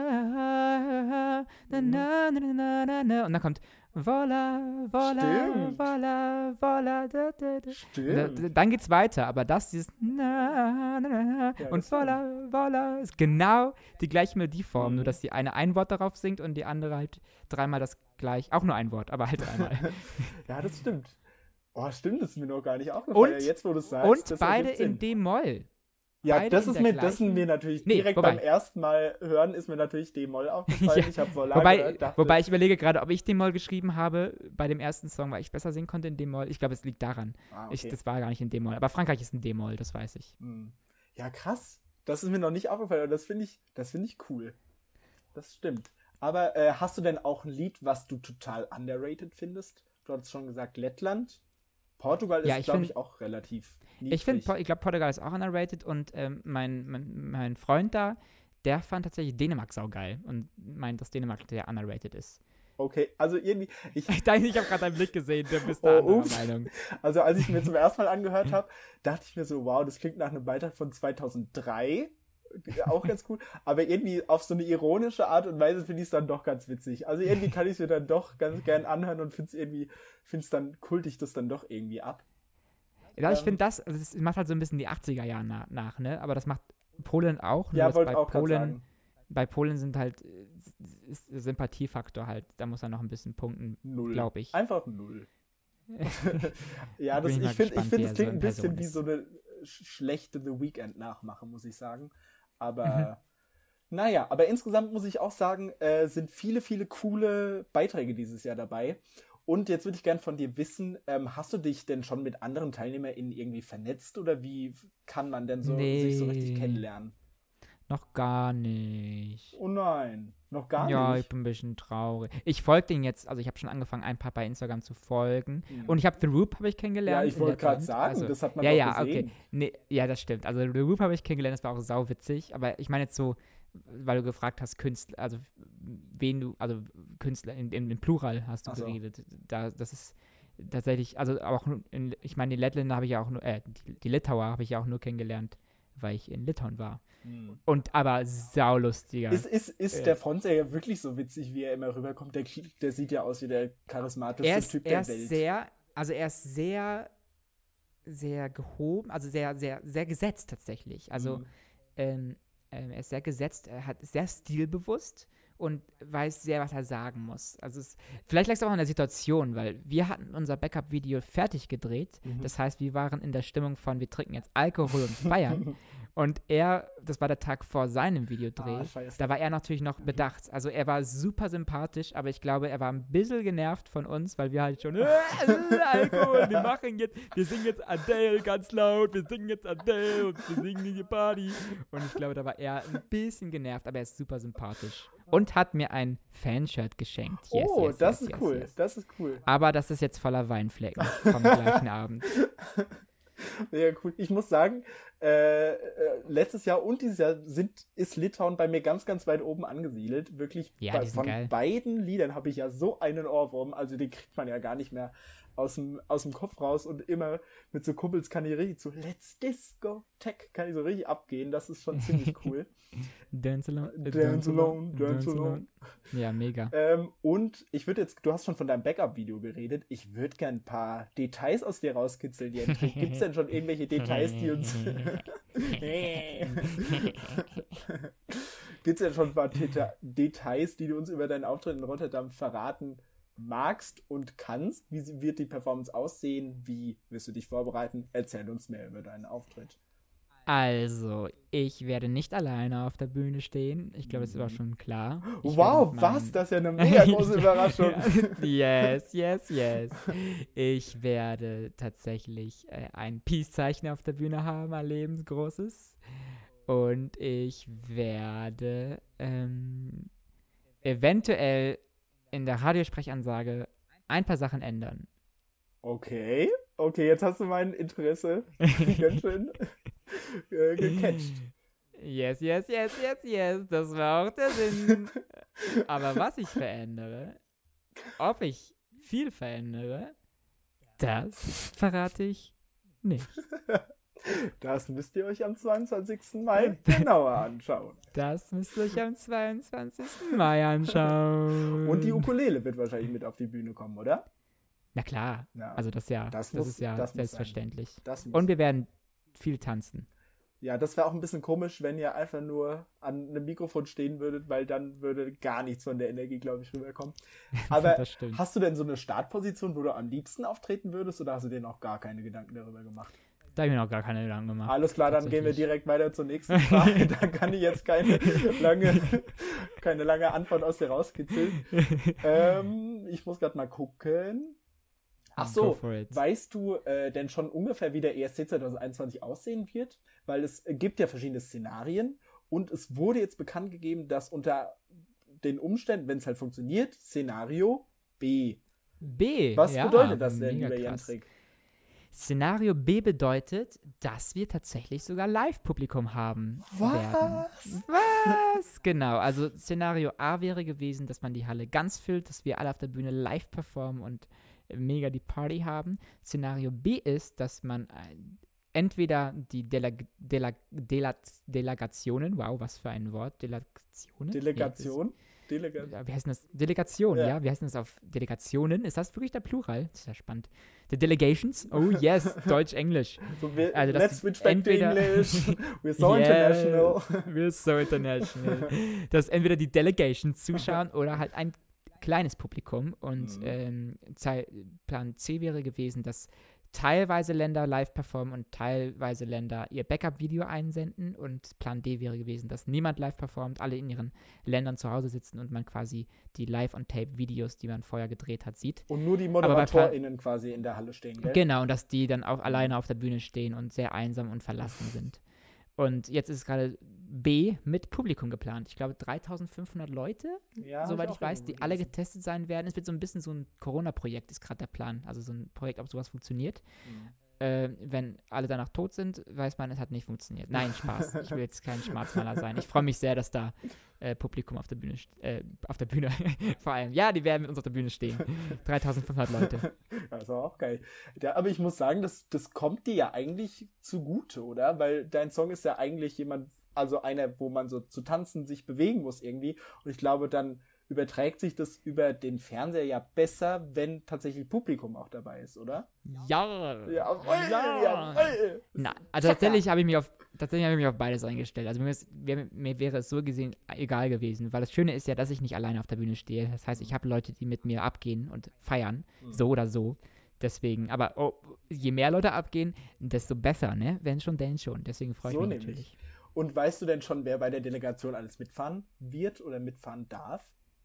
da, na, na, na, na, na, na. Und dann kommt Voila, Voila, Stimmt. Voila, Voila, da, da, da. Stimmt. Da, dann geht's weiter, aber das, dieses na, na, na, Ja, und das stimmt. Voila, Voila, ist genau die gleiche Melodieform, Mhm. nur dass die eine ein Wort darauf singt und die andere halt dreimal das gleich, auch nur ein Wort, aber halt dreimal. Ja, das stimmt. Oh, stimmt, das ist mir noch gar nicht aufgefallen. Und- Ja, jetzt, wo du es sagst, Und das beide ergibt Sinn. in D-Moll. Ja, beide das in ist der mir, das sind gleichen- mir natürlich Nee, direkt wobei- beim ersten Mal hören, ist mir natürlich D-Moll aufgefallen. Ja, Ich habe Voila Wobei, gehört, dachte, wobei ich überlege gerade, ob ich D-Moll geschrieben habe bei dem ersten Song, weil ich besser singen konnte in D-Moll. Ich glaube, es liegt daran. ah, Ich, okay. das war gar nicht in D-Moll. Aber Frankreich ist in D-Moll, das weiß ich. Hm. Ja, krass. Das ist mir noch nicht aufgefallen, aber das finde ich, das finde ich cool. Das stimmt. Aber äh, hast du denn auch ein Lied, was du total underrated findest? Du hattest schon gesagt Lettland. Portugal Ja, ist, ich glaube find- ich, auch relativ niedrig. Ich finde, ich glaube, Portugal ist auch underrated und ähm, mein, mein, mein Freund da, der fand tatsächlich Dänemark saugeil und meint, dass Dänemark sehr underrated ist. Okay, also irgendwie, ich, Ich, ich habe gerade deinen Blick gesehen, du bist Oh, da anderer ups. Meinung. also als ich mir zum ersten Mal angehört habe, dachte ich mir so, wow, das klingt nach einem Beitrag von zweitausenddrei. Auch ganz cool. Aber irgendwie auf so eine ironische Art und Weise finde ich es dann doch ganz witzig. Also irgendwie kann ich es mir dann doch ganz gern anhören und finde es irgendwie, finde es dann, kult ich das dann doch irgendwie ab. Ja, ich Ähm. finde das, also das macht halt so ein bisschen die achtziger Jahre na, nach, ne? Aber das macht Polen auch. Nur Ja, dass wollte bei auch gerade Polen, sagen. bei Polen sind halt, äh, ist der Sympathiefaktor halt, da muss er noch ein bisschen punkten, Null. glaube ich. Einfach null. Ja, Bin das, ich mal ich finde, ich gespannt, find, wie es er klingt so ein in bisschen Person wie ist. so eine sch- schlechte The Weeknd-Nachmache, muss ich sagen. Aber naja, aber insgesamt muss ich auch sagen, äh, sind viele, viele coole Beiträge dieses Jahr dabei. Und jetzt würde ich gern von dir wissen, ähm, hast du dich denn schon mit anderen TeilnehmerInnen irgendwie vernetzt oder wie kann man denn so sich so richtig Nee. kennenlernen? Noch gar nicht. Oh nein, noch gar Ja, ich nicht. bin ein bisschen traurig. Ich folge den jetzt, also ich habe schon angefangen, ein paar bei Instagram zu folgen. Mhm. Und ich habe The Roop habe ich kennengelernt. Ja, ich in wollte der gerade Band. sagen, Also, das hat man ja, doch ja, gesehen. okay. Nee, ja, das stimmt. Also The Roop habe ich kennengelernt, das war auch sauwitzig. Aber ich meine jetzt so, weil du gefragt hast, Künstler, also wen du, also Künstler, in, in, in Plural hast du Ach so. geredet. Da, das ist tatsächlich, also auch, in, ich meine, die Lettländer habe ich ja auch nur, äh, die, die Litauer habe ich ja auch nur kennengelernt, weil ich in Litauen war. Hm. Und aber saulustiger. Ist, ist, ist Äh. der Frontsel ja wirklich so witzig, wie er immer rüberkommt? Der, der sieht ja aus wie der charismatischste er ist, Typ er der ist Welt. sehr, also er ist sehr, sehr gehoben, also sehr, sehr, sehr gesetzt tatsächlich. Also Mhm. ähm, ähm, er ist sehr gesetzt, er hat ist sehr stilbewusst und weiß sehr, was er sagen muss. Also es, vielleicht lag es auch an der Situation, weil wir hatten unser Backup-Video fertig gedreht. Mhm. Das heißt, wir waren in der Stimmung von, wir trinken jetzt Alkohol und feiern. Und er, das war der Tag vor seinem Videodreh, Ah, scheiße. da war er natürlich noch bedacht. Also er war super sympathisch, aber ich glaube, er war ein bisschen genervt von uns, weil wir halt schon, äh, äh, Alkohol, wir machen jetzt, wir singen jetzt Adele ganz laut, wir singen jetzt Adele und wir singen die Party. Und ich glaube, da war er ein bisschen genervt, aber er ist super sympathisch. Und hat mir ein Fanshirt geschenkt. Yes, oh, yes, das yes, ist yes, cool. yes. Das ist cool. Aber das ist jetzt voller Weinflecken vom gleichen Abend. Sehr cool. Ich muss sagen, äh, äh, letztes Jahr und dieses Jahr sind, ist Litauen bei mir ganz, ganz weit oben angesiedelt. Wirklich, Ja, bei, die sind von geil. beiden Liedern habe ich ja so einen Ohrwurm. Also den kriegt man ja gar nicht mehr aus dem, aus dem Kopf raus. Und immer mit so Kumpels kann ich richtig so Let's Disco Tech kann ich so richtig abgehen. Das ist schon ziemlich cool. Dance alone, äh, Dance alone, dance alone. Ja, mega. Ähm, und ich würde jetzt, du hast schon von deinem Backup-Video geredet, ich würde gern ein paar Details aus dir rauskitzeln, Jentrik. Gibt es denn schon irgendwelche Details, die uns... Gibt es denn schon ein paar Deta Details, die du uns über deinen Auftritt in Rotterdam verraten magst und kannst? Wie sie- wird die Performance aussehen? Wie wirst du dich vorbereiten? Erzähl uns mehr über deinen Auftritt. Also, ich werde nicht alleine auf der Bühne stehen. Ich glaube, das war schon klar. Ich Wow, werde mit was? meinem- Das ist ja eine mega große Überraschung. Yes, yes, yes. Ich werde tatsächlich äh, ein Peace-Zeichen auf der Bühne haben, ein lebensgroßes. Und ich werde ähm, eventuell in der Radiosprechansage ein paar Sachen ändern. Okay, okay, jetzt hast du mein Interesse ganz schön äh, gecatcht. Yes, yes, yes, yes, yes. Das war auch der Sinn. Aber was ich verändere, ob ich viel verändere, das verrate ich nicht. Das müsst ihr euch am zweiundzwanzigsten Mai genauer anschauen. Das müsst ihr euch am zweiundzwanzigsten Mai anschauen. Und die Ukulele wird wahrscheinlich mit auf die Bühne kommen, oder? Na klar, Ja, also das, ja, das das, muss- ist ja das muss selbstverständlich. Das muss Und wir werden viel tanzen. Ja, das wäre auch ein bisschen komisch, wenn ihr einfach nur an einem Mikrofon stehen würdet, weil dann würde gar nichts von der Energie, glaube ich, rüberkommen. Aber Das stimmt. hast du denn so eine Startposition, wo du am liebsten auftreten würdest, oder hast du dir noch gar keine Gedanken darüber gemacht? Da habe ich mir noch gar keine Gedanken gemacht. Alles klar, dann gehen wir Tatsächlich. direkt weiter zur nächsten Frage. Da kann ich jetzt keine lange, keine lange Antwort aus dir rauskitzeln. Ähm, ich muss gerade mal gucken. Ach Go so, for it. weißt du äh, denn schon ungefähr, wie der E S C zwanzig einundzwanzig aussehen wird? Weil es äh, gibt ja verschiedene Szenarien und es wurde jetzt bekannt gegeben, dass unter den Umständen, wenn es halt funktioniert, Szenario B. B. Was ja, bedeutet das denn, mega lieber krass. Jentrik? Szenario B bedeutet, dass wir tatsächlich sogar Live-Publikum haben werden. Was? Was? Genau, also Szenario A wäre gewesen, dass man die Halle ganz füllt, dass wir alle auf der Bühne live performen und mega die Party haben. Szenario B ist, dass man ein, entweder die Deleg Deleg Deleg Delegationen, wow, was für ein Wort, Delegationen? Delegation? Nee, Delega das, wie heißt denn das? Delegation, Ja. ja. Wie heißt denn das auf Delegationen? Ist das wirklich der Plural? Das ist ja spannend. The Delegations? Oh yes, Deutsch, Englisch. so, wir, Also, dass let's switch back to entweder- English. We're so Yeah, international. We're so international. Dass entweder die Delegations zuschauen oder halt ein kleines Publikum. Und Mhm. ähm, Zei- Plan C wäre gewesen, dass teilweise Länder live performen und teilweise Länder ihr Backup-Video einsenden. Und Plan D wäre gewesen, dass niemand live performt, alle in ihren Ländern zu Hause sitzen und man quasi die Live-on-Tape-Videos, die man vorher gedreht hat, sieht. Und nur die bei Plan- ModeratorInnen quasi in der Halle stehen, gell? Genau, und dass die dann auch alleine auf der Bühne stehen und sehr einsam und verlassen sind. Und jetzt ist es gerade B mit Publikum geplant. Ich glaube dreitausendfünfhundert Leute, Ja, soweit hab ich weiß, irgendwo die alle gelesen. getestet sein werden. Es wird so ein bisschen so ein Corona-Projekt, ist gerade der Plan. Also so ein Projekt, ob sowas funktioniert. Mhm. Äh, wenn alle danach tot sind, weiß man, es hat nicht funktioniert. Nein, Spaß. Ich will jetzt kein Schwarzmaler sein. Ich freue mich sehr, dass da äh, Publikum auf der Bühne, st- äh, auf der Bühne, vor allem, ja, die werden mit uns auf der Bühne stehen. dreitausendfünfhundert Leute. Das war auch geil. Ja, aber ich muss sagen, das, das kommt dir ja eigentlich zugute, oder? Weil dein Song ist ja eigentlich jemand, also einer, wo man so zu tanzen sich bewegen muss irgendwie. Und ich glaube, dann überträgt sich das über den Fernseher ja besser, wenn tatsächlich Publikum auch dabei ist, oder? Ja. Jawohl, Ja. jawohl. Na, also Zacker. tatsächlich habe ich mich auf tatsächlich habe ich mich auf beides eingestellt. Also mir, ist, mir, mir wäre es so gesehen egal gewesen, weil das Schöne ist ja, dass ich nicht alleine auf der Bühne stehe. Das heißt, ich habe Leute, die mit mir abgehen und feiern, Mhm. so oder so. Deswegen, aber oh, je mehr Leute abgehen, desto besser, ne? Wenn schon, denn schon. Deswegen freue ich So mich nämlich. natürlich. Und weißt du denn schon, wer bei der Delegation alles mitfahren wird oder mitfahren darf?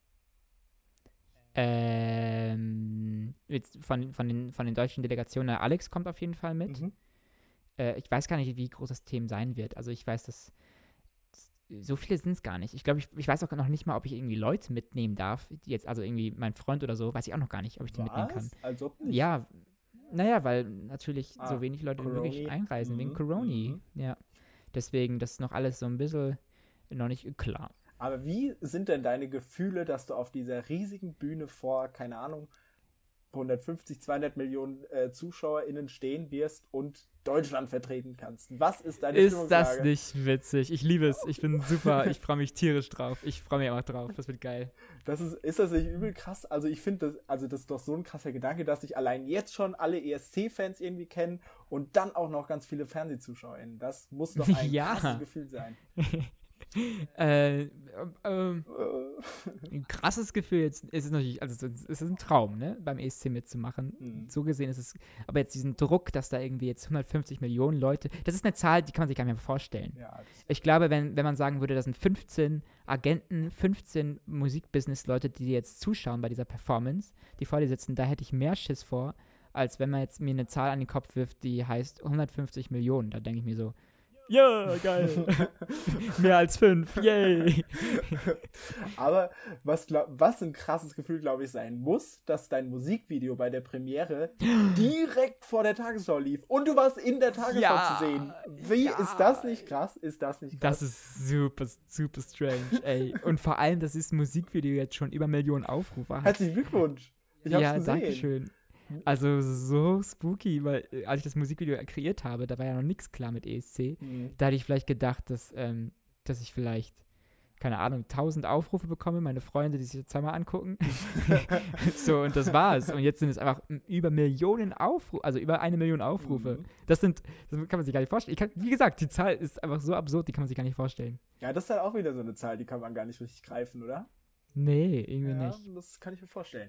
Ähm, jetzt von, von, den, von den deutschen Delegationen, der Alex kommt auf jeden Fall mit. Mhm. Äh, ich weiß gar nicht, wie groß das Thema sein wird. Also ich weiß, dass so viele sind es gar nicht. Ich glaube, ich, ich weiß auch noch nicht mal, ob ich irgendwie Leute mitnehmen darf. Die jetzt, also irgendwie mein Freund oder so, weiß ich auch noch gar nicht, ob ich die mitnehmen kann. Was? Als ob nicht. Ja, naja, weil natürlich Ah, so wenig Leute wie Coroni. möglich einreisen, wegen Mhm, Coroni. mhm. Ja. Deswegen, das ist noch alles so ein bisschen noch nicht klar. Aber wie sind denn deine Gefühle, dass du auf dieser riesigen Bühne vor, keine Ahnung, hundertfünfzig, zweihundert Millionen äh, ZuschauerInnen stehen wirst und Deutschland vertreten kannst? Was ist deine Ist das Stimmungslage? nicht witzig? Ich liebe es. Ich bin super. Ich freue mich tierisch drauf. Ich freue mich auch drauf. Das wird geil. Das ist, ist das nicht übel krass? Also ich finde das, also das ist doch so ein krasser Gedanke, dass sich allein jetzt schon alle E S C-Fans irgendwie kennen und dann auch noch ganz viele FernsehzuschauerInnen. Das muss doch ein Ja. krasses Gefühl sein. äh, ähm, ähm, Äh, ein krasses Gefühl jetzt ist es natürlich, also es ist ein Traum, ne, beim E S C mitzumachen. Mhm. So gesehen ist es, aber jetzt diesen Druck, dass da irgendwie jetzt hundertfünfzig Millionen Leute, das ist eine Zahl, die kann man sich gar nicht mehr vorstellen. ja, das, Ich glaube, wenn, wenn man sagen würde, das sind fünfzehn Agenten, fünfzehn Musikbusiness-Leute, die jetzt zuschauen bei dieser Performance, die vor dir sitzen, da hätte ich mehr Schiss vor, als wenn man jetzt mir eine Zahl an den Kopf wirft, die heißt hundertfünfzig Millionen. Da denke ich mir so, ja, geil. Mehr als fünf, yay. aber was, glaub, was ein krasses Gefühl, glaube ich, sein muss, dass dein Musikvideo bei der Premiere direkt vor der Tagesschau lief und du warst in der Tagesschau Ja, zu sehen. Wie ja. ist das nicht krass? Ist das nicht krass? Das ist super, super strange, ey. Und vor allem, dass dieses Musikvideo jetzt schon über Millionen Aufrufe hat. Herzlichen Glückwunsch. Ich hab's Ja, gesehen. danke schön. Also so spooky, weil äh, als ich das Musikvideo kreiert habe, da war ja noch nichts klar mit E S C. Mhm. Da hatte ich vielleicht gedacht, dass, ähm, dass ich vielleicht, keine Ahnung, tausend Aufrufe bekomme, meine Freunde, die sich das zweimal angucken. So, und das war's. Und jetzt sind es einfach m- über Millionen Aufrufe, also über eine Million Aufrufe. Mhm. Das sind, das kann man sich gar nicht vorstellen. Ich kann, wie gesagt, die Zahl ist einfach so absurd, die kann man sich gar nicht vorstellen. Ja, das ist halt auch wieder so eine Zahl, die kann man gar nicht richtig greifen, oder? Nee, irgendwie Ja, nicht. das kann ich mir vorstellen.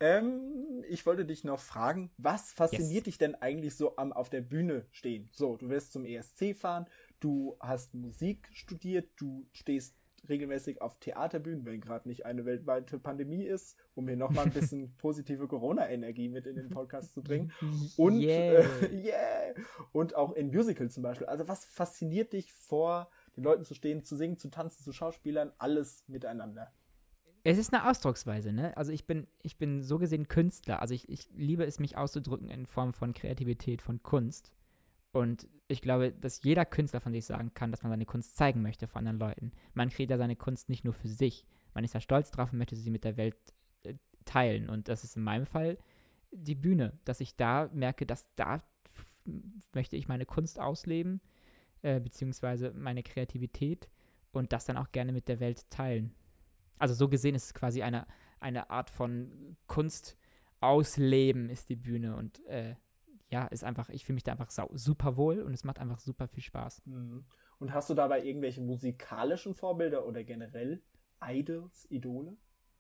Ähm, ich wollte dich noch fragen, was fasziniert Yes. dich denn eigentlich so am auf der Bühne stehen? So, du wirst zum E S C fahren, du hast Musik studiert, du stehst regelmäßig auf Theaterbühnen, wenn gerade nicht eine weltweite Pandemie ist, um hier nochmal ein bisschen positive Corona-Energie mit in den Podcast zu bringen. Und, Yeah. äh, yeah, und auch in Musicals zum Beispiel. Also was fasziniert dich, vor den Leuten zu stehen, zu singen, zu tanzen, zu Schauspielern, alles miteinander? Es ist eine Ausdrucksweise, ne? Also ich bin, ich bin so gesehen Künstler. Also ich, ich liebe es, mich auszudrücken in Form von Kreativität, von Kunst. Und ich glaube, dass jeder Künstler von sich sagen kann, dass man seine Kunst zeigen möchte vor anderen Leuten. Man kreiert ja seine Kunst nicht nur für sich. Man ist ja stolz drauf und möchte sie mit der Welt äh, teilen. Und das ist in meinem Fall die Bühne, dass ich da merke, dass da f- möchte ich meine Kunst ausleben, äh, beziehungsweise meine Kreativität und das dann auch gerne mit der Welt teilen. Also so gesehen ist es quasi eine, eine Art von Kunst ausleben ist die Bühne und äh, ja, ist einfach, ich fühle mich da einfach sau, super wohl und es macht einfach super viel Spaß. Mhm. Und hast du dabei irgendwelche musikalischen Vorbilder oder generell Idols, Idole?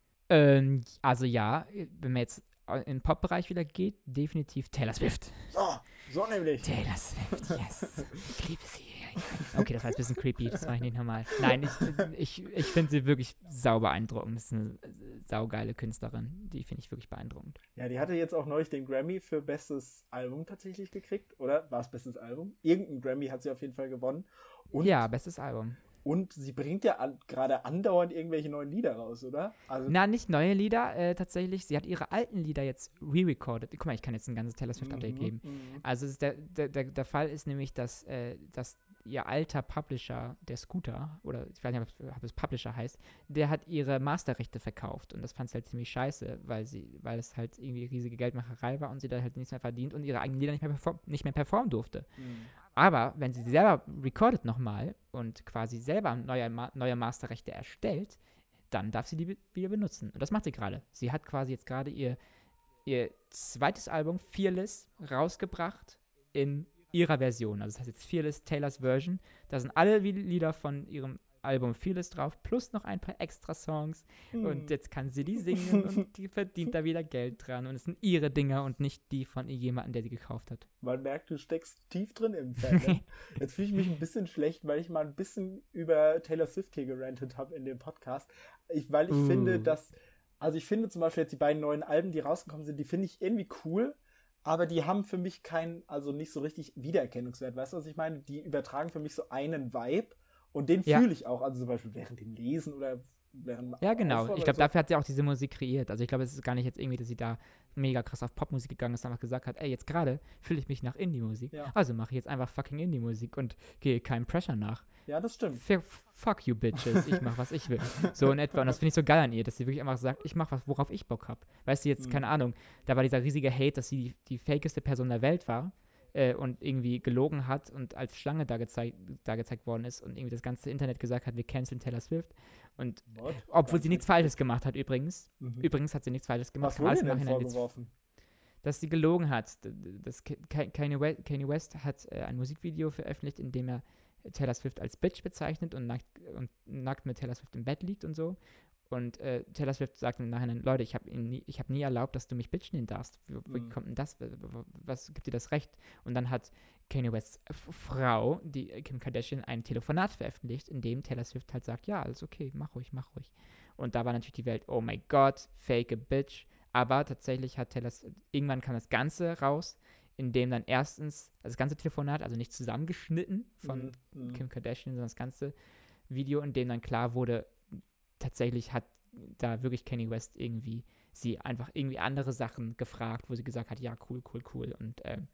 Ähm, also ja, wenn man jetzt in den Pop-Bereich wieder geht, definitiv Taylor Swift. So, so nämlich. Taylor Swift, yes. Ich liebe sie. Okay, das war jetzt ein bisschen creepy, das mache ich nicht nochmal. Nein, ich, ich, ich finde sie wirklich sau beeindruckend. Das ist eine saugeile Künstlerin, die finde ich wirklich beeindruckend. Ja, die hatte jetzt auch neulich den Grammy für bestes Album tatsächlich gekriegt, oder? War es bestes Album? Irgendein Grammy hat sie auf jeden Fall gewonnen. Und, Ja, bestes Album. und sie bringt ja an, gerade andauernd irgendwelche neuen Lieder raus, oder? Also, Na, nicht neue Lieder, äh, tatsächlich. Sie hat ihre alten Lieder jetzt re-recorded. Guck mal, ich kann jetzt ein ganzes Taylor Swift-Update mhm, geben. mhm. Also es ist der, der, der, der Fall ist nämlich, dass, äh, dass ihr alter Publisher, der Scooter, oder ich weiß nicht, ob es, ob es Publisher heißt, der hat ihre Masterrechte verkauft. Und das fand sie halt ziemlich scheiße, weil sie, weil es halt irgendwie riesige Geldmacherei war und sie da halt nichts mehr verdient und ihre eigenen Lieder nicht mehr, perform, nicht mehr performen durfte. Mhm. Aber wenn sie selber recordet nochmal und quasi selber neue, Ma neue Masterrechte erstellt, dann darf sie die be- wieder benutzen. Und das macht sie gerade. Sie hat quasi jetzt gerade ihr, ihr zweites Album, Fearless, rausgebracht in ihrer Version. Also das heißt jetzt Fearless Taylors Version. Da sind alle Wi- Lieder von ihrem Album Fearless drauf, plus noch ein paar extra Songs. Hm. Und jetzt kann sie die singen und die verdient da wieder Geld dran. Und es sind ihre Dinger und nicht die von jemandem, der sie gekauft hat. Man merkt, du steckst tief drin im Fandom. Jetzt fühle ich mich ein bisschen schlecht, weil ich mal ein bisschen über Taylor Swift hier gerantet habe in dem Podcast. Ich, weil ich Uh. finde, dass, also ich finde zum Beispiel jetzt die beiden neuen Alben, die rausgekommen sind, die finde ich irgendwie cool, aber die haben für mich keinen, also nicht so richtig Wiedererkennungswert. Weißt du, was ich meine? Die übertragen für mich so einen Vibe und den Ja. fühle ich auch. Also zum Beispiel während dem Lesen oder während Ja, genau. Aufräumen Ich oder glaube, so. dafür hat sie auch diese Musik kreiert. Also ich glaube, es ist gar nicht jetzt irgendwie, dass sie da mega krass auf Popmusik gegangen ist und einfach gesagt hat, ey, jetzt gerade fühle ich mich nach Indie-Musik. Ja. Also mache ich jetzt einfach fucking Indie-Musik und gehe keinem Pressure nach. Ja, das stimmt. F fuck you, Bitches. Ich mach, was ich will. So in etwa. Und das finde ich so geil an ihr, dass sie wirklich einfach sagt, ich mach was, worauf ich Bock habe. Weißt du, jetzt, Mhm. keine Ahnung, da war dieser riesige Hate, dass sie die, die fakeste Person der Welt war äh, und irgendwie gelogen hat und als Schlange da, gezeigt da gezeigt worden ist und irgendwie das ganze Internet gesagt hat, wir canceln Taylor Swift. Und What? obwohl Ganz sie nichts heftig. Falsches gemacht hat übrigens. Mhm. Übrigens hat sie nichts Falsches gemacht. Was kann wurde alles ihr im denn Nachhinein jetzt- vorgeworfen? Dass sie gelogen hat. D- d- Das Ka- Ka- Kanye West, Kanye West hat äh, ein Musikvideo veröffentlicht, in dem er Taylor Swift als Bitch bezeichnet und nackt, und nackt mit Taylor Swift im Bett liegt und so. Und äh, Taylor Swift sagt im Nachhinein, Leute, ich habe nie, ich hab nie erlaubt, dass du mich Bitch nennen darfst. Wie, wie Mhm. kommt denn das? W- w- Was gibt dir das Recht? Und dann hat Kanye Wests F- Frau, die äh, Kim Kardashian, ein Telefonat veröffentlicht, in dem Taylor Swift halt sagt, ja, alles okay, mach ruhig, mach ruhig. Und da war natürlich die Welt, oh my God, fake a bitch. Aber tatsächlich hat Taylor, S- irgendwann kam das Ganze raus, in dem dann erstens, also das ganze Telefonat, also nicht zusammengeschnitten von Mhm. Mhm. Kim Kardashian, sondern das ganze Video, in dem dann klar wurde, tatsächlich hat da wirklich Kanye West irgendwie sie einfach irgendwie andere Sachen gefragt, wo sie gesagt hat, ja, cool, cool, cool. Und ähm,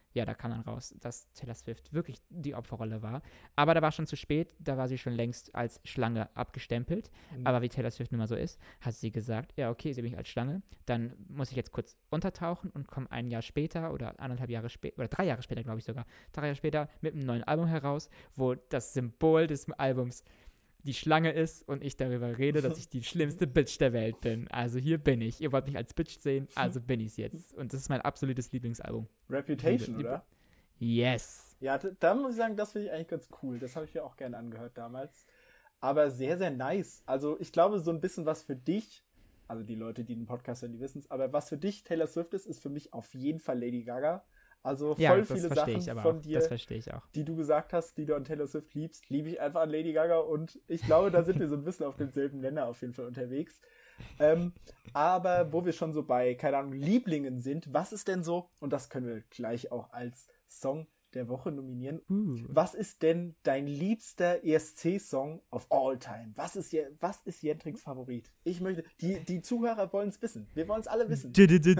ja, da kam dann raus, dass Taylor Swift wirklich die Opferrolle war. Aber da war schon zu spät, da war sie schon längst als Schlange abgestempelt. Mhm. Aber wie Taylor Swift nun mal so ist, hat sie gesagt, ja, okay, sie bin ich als Schlange, dann muss ich jetzt kurz untertauchen und komme ein Jahr später oder anderthalb Jahre später, oder drei Jahre später, glaube ich sogar, drei Jahre später mit einem neuen Album heraus, wo das Symbol des Albums die Schlange ist und ich darüber rede, dass ich die schlimmste Bitch der Welt bin. Also hier bin ich. Ihr wollt mich als Bitch sehen, also bin ich es jetzt. Und das ist mein absolutes Lieblingsalbum. Reputation, Liebe, oder? Yes. Ja, da muss ich sagen, das finde ich eigentlich ganz cool. Das habe ich mir auch gerne angehört damals. Aber sehr, sehr nice. Also ich glaube, so ein bisschen was für dich, also die Leute, die den Podcast hören, die wissen es, aber was für dich Taylor Swift ist, ist für mich auf jeden Fall Lady Gaga. Also voll ja, viele Sachen von auch. dir, ich auch. die du gesagt hast, die du an Taylor Swift liebst, liebe ich einfach an Lady Gaga und ich glaube, da sind wir so ein bisschen auf demselben Nenner auf jeden Fall unterwegs. Ähm, aber wo wir schon so bei, keine Ahnung, Lieblingen sind, was ist denn so, und das können wir gleich auch als Song der Woche nominieren, uh. was ist denn dein liebster E S C-Song of all time? Was ist, Je- was ist Jentrings Favorit? Ich möchte, die, die Zuhörer wollen es wissen. Wir wollen es alle wissen.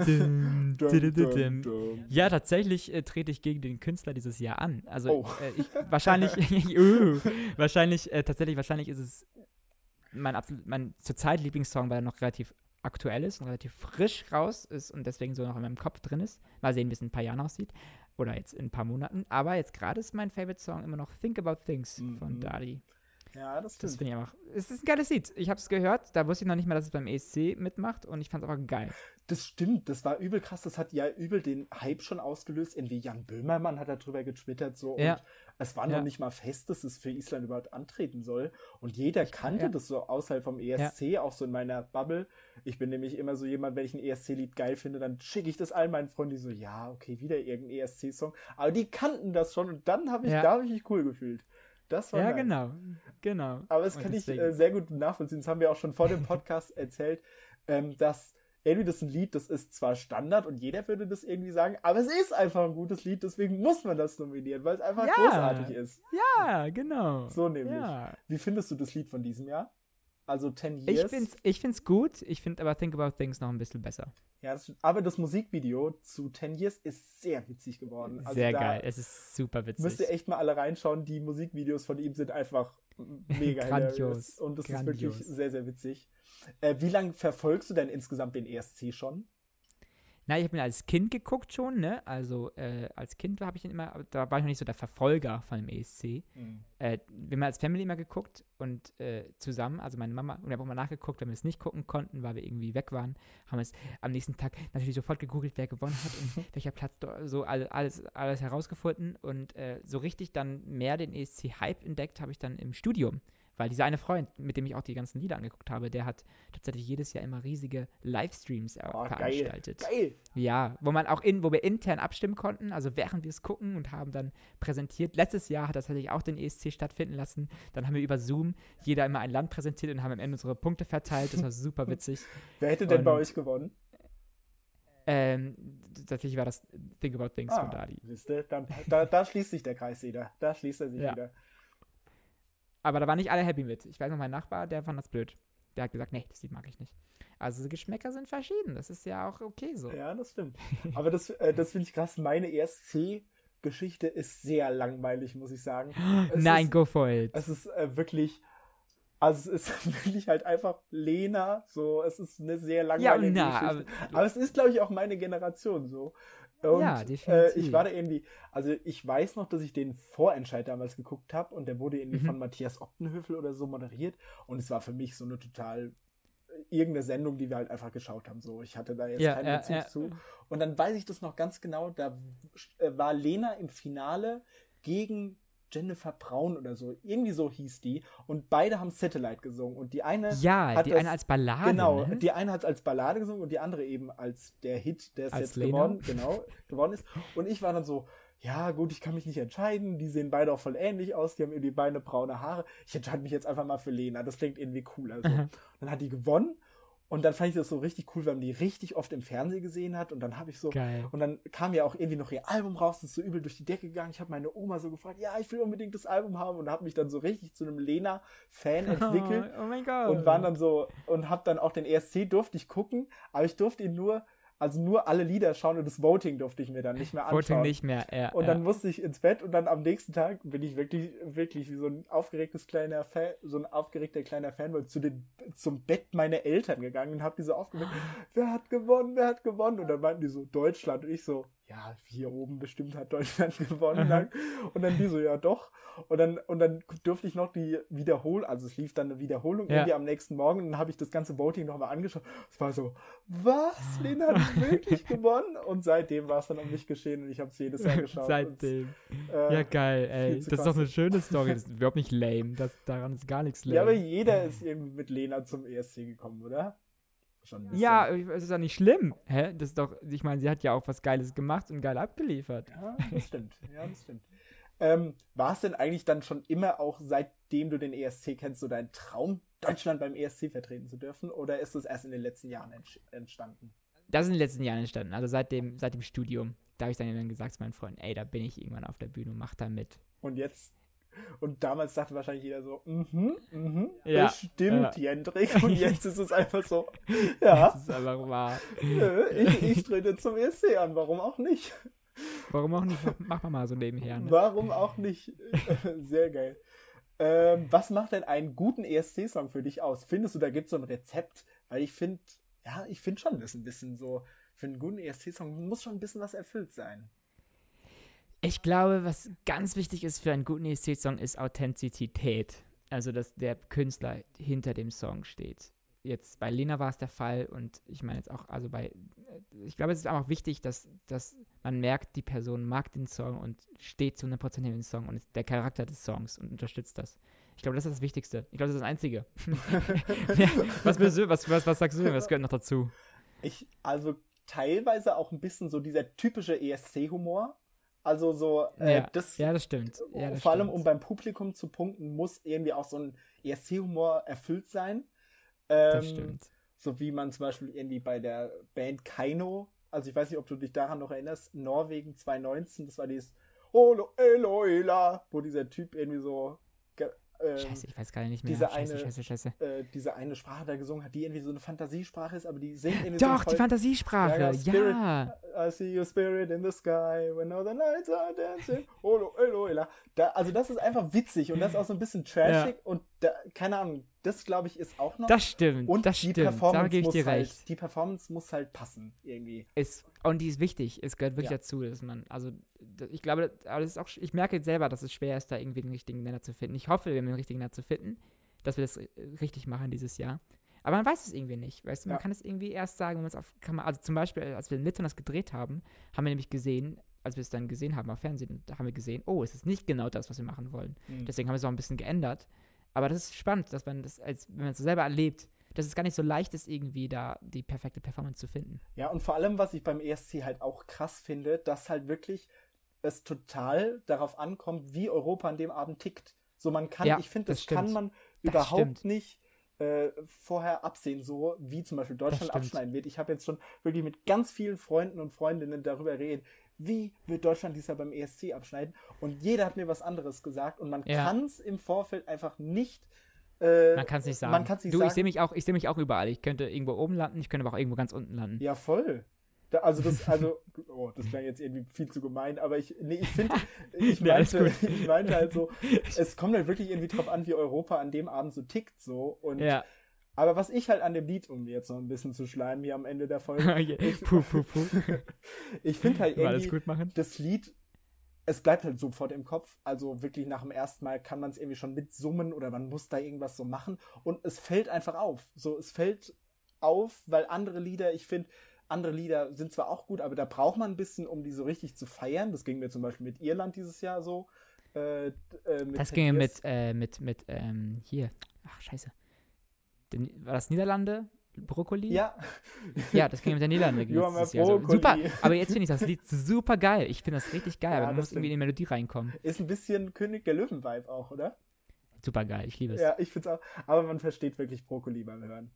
dum, dum, dum. Ja, tatsächlich äh, trete ich gegen den Künstler dieses Jahr an. Also oh. äh, ich, wahrscheinlich, uh, wahrscheinlich, äh, tatsächlich, wahrscheinlich ist es mein, absolut, mein zurzeit Lieblingssong, weil er noch relativ aktuell ist und relativ frisch raus ist und deswegen so noch in meinem Kopf drin ist. Mal sehen, wie es in ein paar Jahren aussieht. Oder jetzt in ein paar Monaten. Aber jetzt gerade ist mein Favorite-Song immer noch Think About Things mhm. von Dali. Ja, das stimmt. Das finde ich einfach. Es ist ein geiles Lied. Ich habe es gehört, da wusste ich noch nicht mal, dass es beim E S C mitmacht und ich fand es aber geil. Das stimmt, das war übel krass. Das hat ja übel den Hype schon ausgelöst. Irgendwie Jan Böhmermann hat darüber getwittert. So, ja. Und es war ja. noch nicht mal fest, dass es für Island überhaupt antreten soll. Und jeder ich, kannte ja. das so außerhalb vom E S C, ja. auch so in meiner Bubble. Ich bin nämlich immer so jemand, wenn ich ein E S C-Lied geil finde, dann schicke ich das all meinen Freunden, die so, ja, okay, wieder irgendein E S C-Song. Aber die kannten das schon und dann habe ich, ja. da habe ich mich cool gefühlt. Das war ja, nice. genau, genau. Aber das und kann deswegen. ich äh, sehr gut nachvollziehen. Das haben wir auch schon vor dem Podcast erzählt, ähm, dass irgendwie das ist ein Lied, das ist zwar Standard und jeder würde das irgendwie sagen, aber es ist einfach ein gutes Lied, deswegen muss man das nominieren, weil es einfach ja. großartig ist. Ja, genau. So nämlich. Ja. Wie findest du das Lied von diesem Jahr? Also ten Years. Ich find's, ich find's gut, ich finde aber Think About Things noch ein bisschen besser. Ja, das, aber das Musikvideo zu ten Years ist sehr witzig geworden. Also sehr geil, es ist super witzig. Müsst ihr echt mal alle reinschauen, die Musikvideos von ihm sind einfach mega grandios. Und das Grandios. ist wirklich sehr, sehr witzig. Äh, wie lange verfolgst du denn insgesamt den E S C schon? Na, ich habe ihn als Kind geguckt schon, ne? Also äh, als Kind habe ich ihn immer, da war ich noch nicht so der Verfolger von dem E S C. Mhm. Äh, wir haben als Family immer geguckt und äh, zusammen, also meine Mama, und wir haben auch mal nachgeguckt, wenn wir es nicht gucken konnten, weil wir irgendwie weg waren, haben wir es am nächsten Tag natürlich sofort gegoogelt, wer gewonnen hat und welcher Platz, so alles, alles herausgefunden und äh, so richtig dann mehr den E S C-Hype entdeckt habe ich dann im Studium. Weil dieser eine Freund, mit dem ich auch die ganzen Lieder angeguckt habe, der hat tatsächlich jedes Jahr immer riesige Livestreams oh, veranstaltet. Geil, geil. Ja, wo man auch in, wo wir intern abstimmen konnten, also während wir es gucken und haben dann präsentiert. Letztes Jahr hat das tatsächlich auch den E S C stattfinden lassen. Dann haben wir über Zoom jeder immer ein Land präsentiert und haben am Ende unsere Punkte verteilt. Das war super witzig. Wer hätte denn und, bei euch gewonnen? Ähm, tatsächlich war das Think About Things ah, von Dadi. Siehste, dann, da, da schließt sich der Kreis wieder. Da schließt er sich ja. wieder. Aber da waren nicht alle happy mit. Ich weiß noch, mein Nachbar, der fand das blöd. Der hat gesagt, nee, das Lied mag ich nicht. Also Geschmäcker sind verschieden. Das ist ja auch okay so. Ja, das stimmt. Aber das, äh, das finde ich krass. Meine E S C-Geschichte ist sehr langweilig, muss ich sagen. Es Nein, ist, go for it. Es ist äh, wirklich... Also es ist wirklich halt einfach Lena, so, es ist eine sehr langweilige ja, na, Geschichte. Aber, aber es ist, glaube ich, auch meine Generation so. Und, ja, definitiv. Äh, ich war da irgendwie, also ich weiß noch, dass ich den Vorentscheid damals geguckt habe und der wurde irgendwie mhm. von Matthias Optenhöfel oder so moderiert und es war für mich so eine total irgendeine Sendung, die wir halt einfach geschaut haben. So, ich hatte da jetzt ja, keinen ja, Bezug ja. zu. Und dann weiß ich das noch ganz genau, da äh, war Lena im Finale gegen Jennifer Braun oder so, irgendwie so hieß die und beide haben Satellite gesungen und die eine ja, hat die das, eine als Ballade, genau, ne? die eine hat es als Ballade gesungen und die andere eben als der Hit, der es als jetzt Lena? geworden, genau, geworden ist und ich war dann so, ja gut, ich kann mich nicht entscheiden, die sehen beide auch voll ähnlich aus, die haben irgendwie beide braune Haare, ich entscheide mich jetzt einfach mal für Lena, das klingt irgendwie cool, also. Dann hat die gewonnen. Und dann fand ich das so richtig cool, weil man die richtig oft im Fernsehen gesehen hat. Und dann habe ich so, Geil. Und dann kam ja auch irgendwie noch ihr Album raus, das ist so übel durch die Decke gegangen. Ich habe meine Oma so gefragt, ja, ich will unbedingt das Album haben. Und habe mich dann so richtig zu einem Lena-Fan entwickelt. Oh, oh mein Gott. Und waren dann so, und habe dann auch den E S C, durfte ich gucken, aber ich durfte ihn nur Also nur alle Lieder schauen und das Voting durfte ich mir dann nicht mehr anschauen. Voting nicht mehr, ja. Und ja. dann musste ich ins Bett und dann am nächsten Tag bin ich wirklich, wirklich wie so ein aufgeregtes kleiner Fan, so ein aufgeregter kleiner Fanboy zu den, zum Bett meiner Eltern gegangen und hab die so aufgeweckt, wer hat gewonnen, wer hat gewonnen? Und dann meinten die so, Deutschland. Und ich so, ja, hier oben bestimmt hat Deutschland gewonnen. Dann. Und dann die so, ja doch. Und dann, und dann durfte ich noch die Wiederholung, also es lief dann eine Wiederholung Ja. irgendwie am nächsten Morgen und dann habe ich das ganze Voting nochmal angeschaut. Es war so, was? Lena hat wirklich gewonnen? Und seitdem war es dann um mich geschehen und ich habe es jedes Jahr geschaut. Seitdem. Und, äh, Ja, geil, ey. zu Das ist doch eine krass. schöne Story. Das ist überhaupt nicht lame. Das, daran ist gar nichts lame. Ja, aber jeder ist irgendwie mit Lena zum E S C gekommen, oder? Schon ein bisschen. Ja, es ist doch nicht schlimm. Hä? Das ist doch, ich meine, sie hat ja auch was Geiles gemacht und geil abgeliefert. Ja, das stimmt. Ja, das stimmt. Ähm, war es denn eigentlich dann schon immer auch, seitdem du den E S C kennst, so dein Traum, Deutschland beim E S C vertreten zu dürfen? Oder ist es erst in den letzten Jahren ent- entstanden? Das ist in den letzten Jahren entstanden, also seit dem, seit dem Studium. Da habe ich dann irgendwann gesagt zu meinen Freunden, ey, da bin ich irgendwann auf der Bühne und mach da mit. Und jetzt, und damals dachte wahrscheinlich jeder so, mhm, mhm, Ja, bestimmt, ja. Jendrik. Und jetzt ist es einfach so, ja, Das ist einfach wahr. nö, ich, ich trete zum E S C an, warum auch nicht? Warum auch nicht? Mach, mach mal so nebenher. Ne? Warum auch nicht? Sehr geil. Ähm, was macht denn einen guten E S C-Song für dich aus? Findest du, da gibt es so ein Rezept? Weil ich finde, ja, ich finde schon, das ist ein bisschen so, für einen guten E S C-Song muss schon ein bisschen was erfüllt sein. Ich glaube, was ganz wichtig ist für einen guten E S C-Song, ist Authentizität. Also, dass der Künstler hinter dem Song steht. Jetzt bei Lena war es der Fall und ich meine jetzt auch, also bei, ich glaube, es ist auch wichtig, dass, dass man merkt, die Person mag den Song und steht zu hundert Prozent hinter dem Song und ist der Charakter des Songs und unterstützt das. Ich glaube, das ist das Wichtigste. Ich glaube, das ist das Einzige. Ja, was, was, was, was sagst du denn? Was gehört noch dazu? Ich, also teilweise auch ein bisschen so dieser typische E S C-Humor. Also so, äh, Ja, das, ja, das stimmt. Ja, das vor allem, stimmt. um beim Publikum zu punkten, muss irgendwie auch so ein E S C-Humor erfüllt sein. Ähm, Das stimmt. So wie man zum Beispiel irgendwie bei der Band Kaino, also ich weiß nicht, ob du dich daran noch erinnerst, Norwegen zwanzig neunzehn, das war dieses Olo Eloila, wo dieser Typ irgendwie so ge- ähm, Scheiße, ich weiß gerade nicht mehr. diese Scheiße, eine- scheiße, scheiße. äh, diese eine Sprache da gesungen hat, die irgendwie so eine Fantasiesprache ist, aber die singt irgendwie Doch, so die voll, Fantasiesprache. Ja, Ja. ja, Spirit. I see your spirit in the sky when all the lights are dancing. Olo Eloila. Da, also das ist einfach witzig und das ist auch so ein bisschen trashig und da, keine Ahnung, das glaube ich ist auch noch. Das stimmt, Und das die stimmt. Da Performance gebe ich muss dir halt, recht. die Performance muss halt passen, irgendwie. Ist, und die ist wichtig. Es gehört wirklich Ja. dazu, dass man, also d- ich glaube, aber das ist auch, ich merke jetzt selber, dass es schwer ist, da irgendwie den richtigen Nenner zu finden. Ich hoffe, wir haben den richtigen Nenner zu finden, dass wir das äh, richtig machen dieses Jahr. Aber man weiß es irgendwie nicht, weißt du, man Ja. kann es irgendwie erst sagen, wenn man es auf Kamera, also zum Beispiel, als wir in Litauen das gedreht haben, haben wir nämlich gesehen, als wir es dann gesehen haben auf Fernsehen, da haben wir gesehen, oh, es ist nicht genau das, was wir machen wollen. Mhm. Deswegen haben wir es auch ein bisschen geändert. Aber das ist spannend, dass man das, als wenn man es selber erlebt, dass es gar nicht so leicht ist, irgendwie da die perfekte Performance zu finden. Ja, und vor allem, was ich beim E S C halt auch krass finde, dass halt wirklich es total darauf ankommt, wie Europa an dem Abend tickt. So, man kann, Ja, ich finde, das das, kann stimmt. man Das überhaupt stimmt. nicht äh, vorher absehen, so wie zum Beispiel Deutschland stimmt. abschneiden wird. Ich habe jetzt schon wirklich mit ganz vielen Freunden und Freundinnen darüber geredet, wie wird Deutschland dieses Jahr beim E S C abschneiden? Und jeder hat mir was anderes gesagt und man Ja. kann es im Vorfeld einfach nicht äh, Man kann es nicht sagen. Man kann's nicht du, sagen. ich sehe mich, auch- ich seh mich auch überall. Ich könnte irgendwo oben landen, ich könnte aber auch irgendwo ganz unten landen. Ja, voll. Da, also das, also, oh, das klang jetzt irgendwie viel zu gemein, aber ich, nee, ich finde, ich Ja, alles meinte, ich meinte halt so, es kommt halt wirklich irgendwie drauf an, wie Europa an dem Abend so tickt, so. Und, Ja. aber was ich halt an dem Lied, um jetzt noch ein bisschen zu schleimen hier am Ende der Folge, Okay. Puh, puh, puh. ich finde halt Mal alles irgendwie, gut machen. das Lied, es bleibt halt sofort im Kopf. Also wirklich nach dem ersten Mal kann man es irgendwie schon mitsummen oder man muss da irgendwas so machen. Und es fällt einfach auf. So, es fällt auf, weil andere Lieder, ich finde, andere Lieder sind zwar auch gut, aber da braucht man ein bisschen, um die so richtig zu feiern. Das ging mir zum Beispiel mit Irland dieses Jahr so. Äh, äh, mit Das ging Tears. mit, äh, mit, mit, ähm, hier. Ach, scheiße. Den, war das Niederlande? Brokkoli? Ja. Ja, das ging mit der Niederlande. You are my dieses Jahr. So, Brokkoli. super, aber jetzt finde ich das Lied super geil. Ich finde das richtig geil, Ja, aber man das muss irgendwie in die Melodie reinkommen. Ist ein bisschen König der Löwen-Vibe auch, oder? Super geil, ich liebe es. Ja, ich finde es auch. Aber man versteht wirklich Brokkoli beim Hören.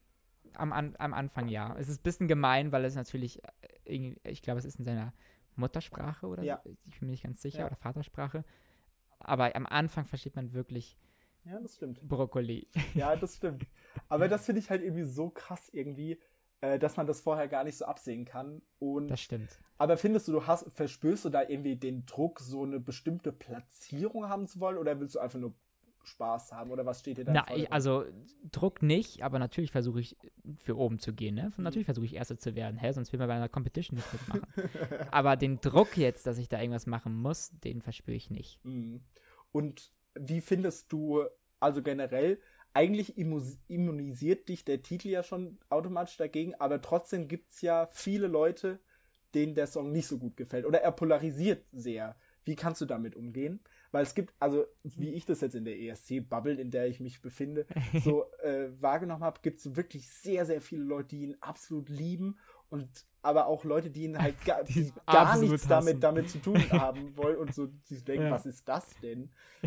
Am, an, am Anfang ja. Es ist ein bisschen gemein, weil es natürlich, äh, irgendwie- ich glaube, es ist in seiner Muttersprache oder Ja. so. Ich bin mir nicht ganz sicher, Ja. oder Vatersprache. Aber am Anfang versteht man wirklich Ja, das stimmt. Brokkoli. Ja, das stimmt. Aber das finde ich halt irgendwie so krass irgendwie. äh, dass man das vorher gar nicht so absehen kann. Und, das stimmt. Aber findest du, du hast, verspürst du da irgendwie den Druck, so eine bestimmte Platzierung haben zu wollen, oder willst du einfach nur Spaß haben, oder was steht dir da? Na, ich, also Druck nicht, aber natürlich versuche ich für oben zu gehen, ne? Und Mhm. natürlich versuche ich Erster zu werden, hä? Sonst will man bei einer Competition nicht mitmachen. Aber den Druck jetzt, dass ich da irgendwas machen muss, den verspüre ich nicht. Mhm. Und wie findest du, also generell, eigentlich immu- immunisiert dich der Titel ja schon automatisch dagegen, aber trotzdem gibt es ja viele Leute, denen der Song nicht so gut gefällt, oder er polarisiert sehr. Wie kannst du damit umgehen? Weil es gibt, also wie ich das jetzt in der E S C-Bubble, in der ich mich befinde, so äh, wahrgenommen habe, gibt es wirklich sehr, sehr viele Leute, die ihn absolut lieben, und aber auch Leute, die ihn halt gar, Die die ihn gar absolut nichts hassen. damit, damit zu tun haben wollen und so sich denken, Ja. was ist das denn?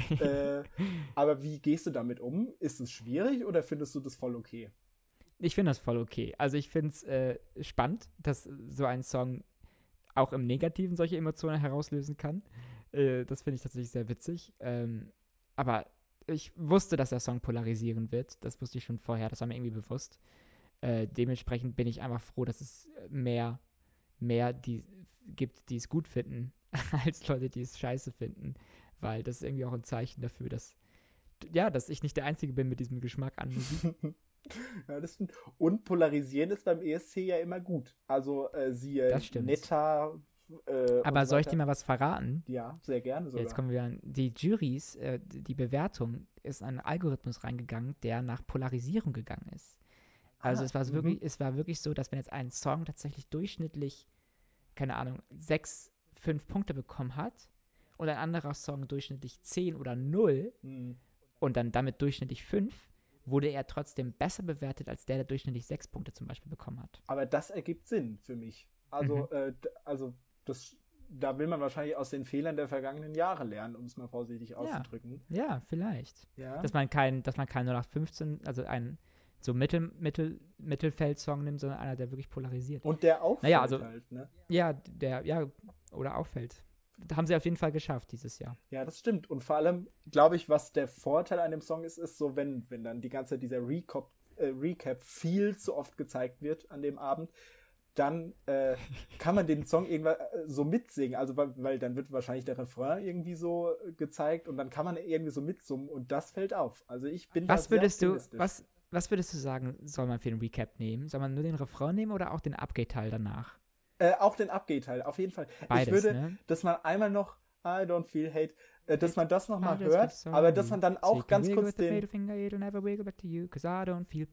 äh, aber wie gehst du damit um? Ist es schwierig oder findest du das voll okay? Ich finde das voll okay. Also ich finde es äh, spannend, dass so ein Song auch im Negativen solche Emotionen herauslösen kann. Äh, das finde ich tatsächlich sehr witzig. Ähm, aber ich wusste, dass der Song polarisieren wird. Das wusste ich schon vorher. Das war mir irgendwie bewusst. Äh, dementsprechend bin ich einfach froh, dass es mehr, mehr die gibt, die es gut finden, als Leute, die es scheiße finden. Weil das ist irgendwie auch ein Zeichen dafür, dass, ja, dass ich nicht der Einzige bin mit diesem Geschmack an Musik. Ja, das stimmt. Und polarisieren ist beim E S C ja immer gut. Also äh, siehe Das stimmt. Netta. Äh, Aber und so soll ich weiter. dir mal was verraten? Ja, sehr gerne sogar. Jetzt kommen wir an. Die Juries, äh, die Bewertung ist an einen Algorithmus reingegangen, der nach Polarisierung gegangen ist. Also Ah, es war so mhm. wirklich, es war wirklich so, dass wenn jetzt ein Song tatsächlich durchschnittlich, keine Ahnung, sechs, fünf Punkte bekommen hat und ein anderer Song durchschnittlich zehn oder null Mhm. und dann damit durchschnittlich fünf, wurde er trotzdem besser bewertet als der, der durchschnittlich sechs Punkte zum Beispiel bekommen hat. Aber das ergibt Sinn für mich. Also, Mhm. äh, d- also das, da will man wahrscheinlich aus den Fehlern der vergangenen Jahre lernen, um es mal vorsichtig auszudrücken. Ja, vielleicht. Ja. Dass man kein, dass man keinen null acht fünfzehn, also einen so Mittel, Mittel, Mittelfeld-Song nimmt, sondern einer, der wirklich polarisiert. Und der auffällt Naja, also- halt, ne? Ja, der, ja, oder auffällt. Da haben sie auf jeden Fall geschafft dieses Jahr. Ja, das stimmt. Und vor allem, glaube ich, was der Vorteil an dem Song ist, ist so, wenn, wenn dann die ganze Zeit dieser Recap, äh, Recap viel zu oft gezeigt wird an dem Abend, dann äh, kann man den Song irgendwann äh, so mitsingen. Also, weil, weil dann wird wahrscheinlich der Refrain irgendwie so äh, gezeigt und dann kann man irgendwie so mitsummen und das fällt auf. Also ich bin Was da sehr würdest du, optimistisch. was, was würdest du sagen, soll man für den Recap nehmen? Soll man nur den Refrain nehmen oder auch den Abgeh-Teil danach? Äh, auch den Abgeh-Teil, auf jeden Fall. Beides, ich würde, ne? dass man einmal noch I don't feel hate, äh, dass man das nochmal I just hört, feel aber sorry. dass man dann So auch you can ganz wiggle kurz with the den, fatal finger, it'll never wiggle back to you, 'cause I don't feel.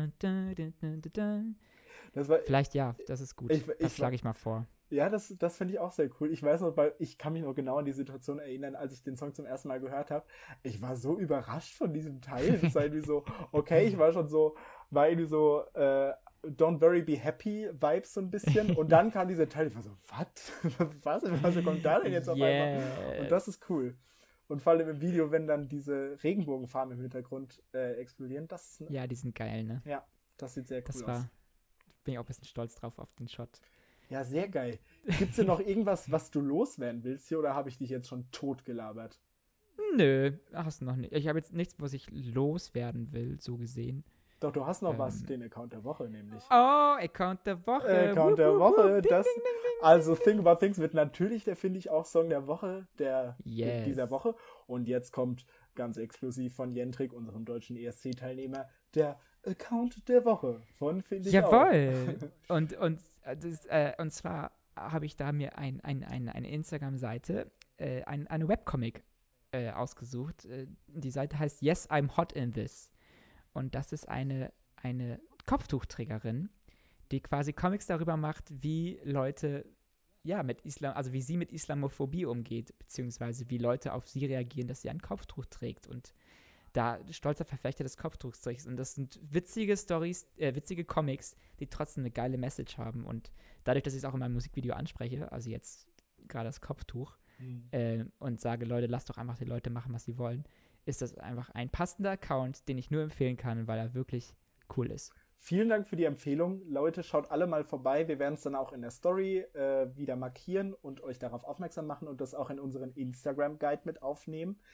das war, Vielleicht ja, das ist gut. Ich- ich- das schlage ich mal vor. ja, das, das finde ich auch sehr cool. Ich weiß noch, weil ich kann mich noch genau an die Situation erinnern, als ich den Song zum ersten Mal gehört habe. Ich war so überrascht von diesem Teil. Es war irgendwie so, okay, ich war schon so, war irgendwie so, äh, Don't Worry, Be Happy Vibes so ein bisschen. Und dann kam dieser Teil, ich war so, was? Was? Was kommt da denn jetzt auf einmal? Yeah. Und das ist cool. Und vor allem im Video, wenn dann diese Regenbogenfarben im Hintergrund äh, explodieren, das, ist, Ja, die sind geil, ne? ja, das sieht sehr cool Das aus. war. Bin ich auch ein bisschen stolz drauf auf den Shot. Ja, sehr geil. Gibt's denn noch irgendwas, was du loswerden willst hier, oder habe ich dich jetzt schon tot gelabert? Nö, hast du noch nicht. Ich habe jetzt nichts, was ich loswerden will, so gesehen. Doch, du hast noch Ähm. was, den Account der Woche nämlich. Oh, Account der Woche. Äh, Account Wup, der wup, Woche, wup. Ding, das, ding, ding, ding. also Think About Things wird natürlich der, finde ich, auch Song der Woche, der Yes. dieser Woche. Und jetzt kommt ganz exklusiv von Jendrik, unserem deutschen E S C-Teilnehmer, der Account der Woche von, finde ich Jawohl. und, und, äh, das, äh, und zwar habe ich da mir ein, ein, ein, eine Instagram-Seite, äh, ein, eine Webcomic äh, ausgesucht. Äh, die Seite heißt Yes, I'm Hot in This. Und das ist eine, eine Kopftuchträgerin, die quasi Comics darüber macht, wie Leute, ja, mit Islam, also wie sie mit Islamophobie umgeht, beziehungsweise wie Leute auf sie reagieren, dass sie ein Kopftuch trägt und da stolzer Verfechter des Kopftuchs trägt. Und das sind witzige Stories, äh, witzige Comics, die trotzdem eine geile Message haben. Und dadurch, dass ich es auch in meinem Musikvideo anspreche, also jetzt gerade das Kopftuch, Mhm. äh, und sage, Leute, lasst doch einfach die Leute machen, was sie wollen, ist das einfach ein passender Account, den ich nur empfehlen kann, weil er wirklich cool ist. Vielen Dank für die Empfehlung. Leute, schaut alle mal vorbei. Wir werden es dann auch in der Story äh, wieder markieren und euch darauf aufmerksam machen und das auch in unseren Instagram-Guide mit aufnehmen.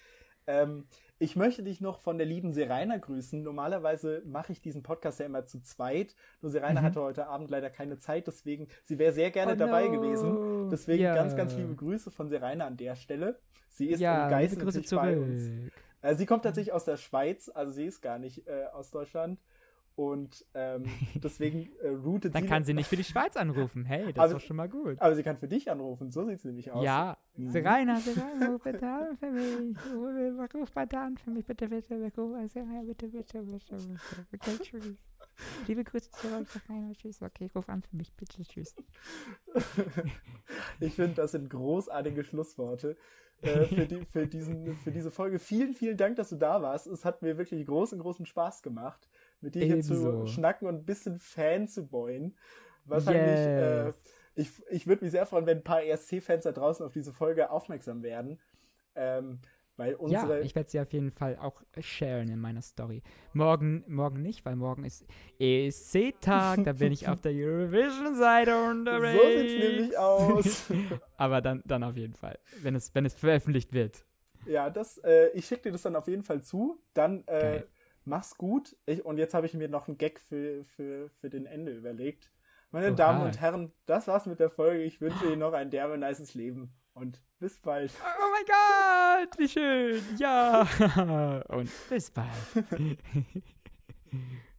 Ähm, ich möchte dich noch von der lieben Seraina grüßen. Normalerweise mache ich diesen Podcast ja immer zu zweit. Nur Seraina Mhm. hatte heute Abend leider keine Zeit, deswegen, sie wäre sehr gerne Oh dabei no. gewesen. Deswegen Ja. ganz, ganz liebe Grüße von Seraina an der Stelle. Sie ist Ja, im Geist liebe Grüße natürlich bei uns. zurück. Äh, sie kommt tatsächlich aus der Schweiz, also sie ist gar nicht äh, aus Deutschland. Und ähm, deswegen äh, routet Dann sie... kann sie nicht für die Schweiz anrufen. Hey, das Aber- ist doch schon mal gut. Aber sie kann für dich anrufen, so sieht es nämlich aus. Ja, Mhm. Seraina, Seraina, ruf bitte an für mich. Ruf, ruf bitte an für mich, bitte, bitte, bitte. Ruf, Seraina, bitte, bitte, bitte, bitte. Okay, tschüss. Liebe Grüße zurück, Seraina, tschüss. Okay, ruf an für mich, bitte, tschüss. Ich finde, das sind großartige Schlussworte äh, für, die, für, diesen, für diese Folge. Vielen, vielen Dank, dass du da warst. Es hat mir wirklich großen, großen Spaß gemacht, mit dir hier Ebenso. zu schnacken und ein bisschen Fan zu boyen. Wahrscheinlich, Yes. äh, ich, ich würde mich sehr freuen, wenn ein paar E S C-Fans da draußen auf diese Folge aufmerksam werden. Ähm, weil unsere... Ja, ich werde sie auf jeden Fall auch sharen in meiner Story. Morgen, morgen nicht, weil morgen ist E S C-Tag, da bin ich auf der Eurovision-Seite unterwegs. So sieht's nämlich aus. Aber dann, dann auf jeden Fall, wenn es, wenn es veröffentlicht wird. Ja, das, äh, ich schicke dir das dann auf jeden Fall zu. Dann äh, Geil. mach's gut. Ich, und jetzt habe ich mir noch einen Gag für, für, für den Ende überlegt. Meine Oha. Damen und Herren, das war's mit der Folge. Ich wünsche Ihnen noch ein derbe nices Leben. Und bis bald. Oh mein Gott, wie schön. Ja. Und bis bald.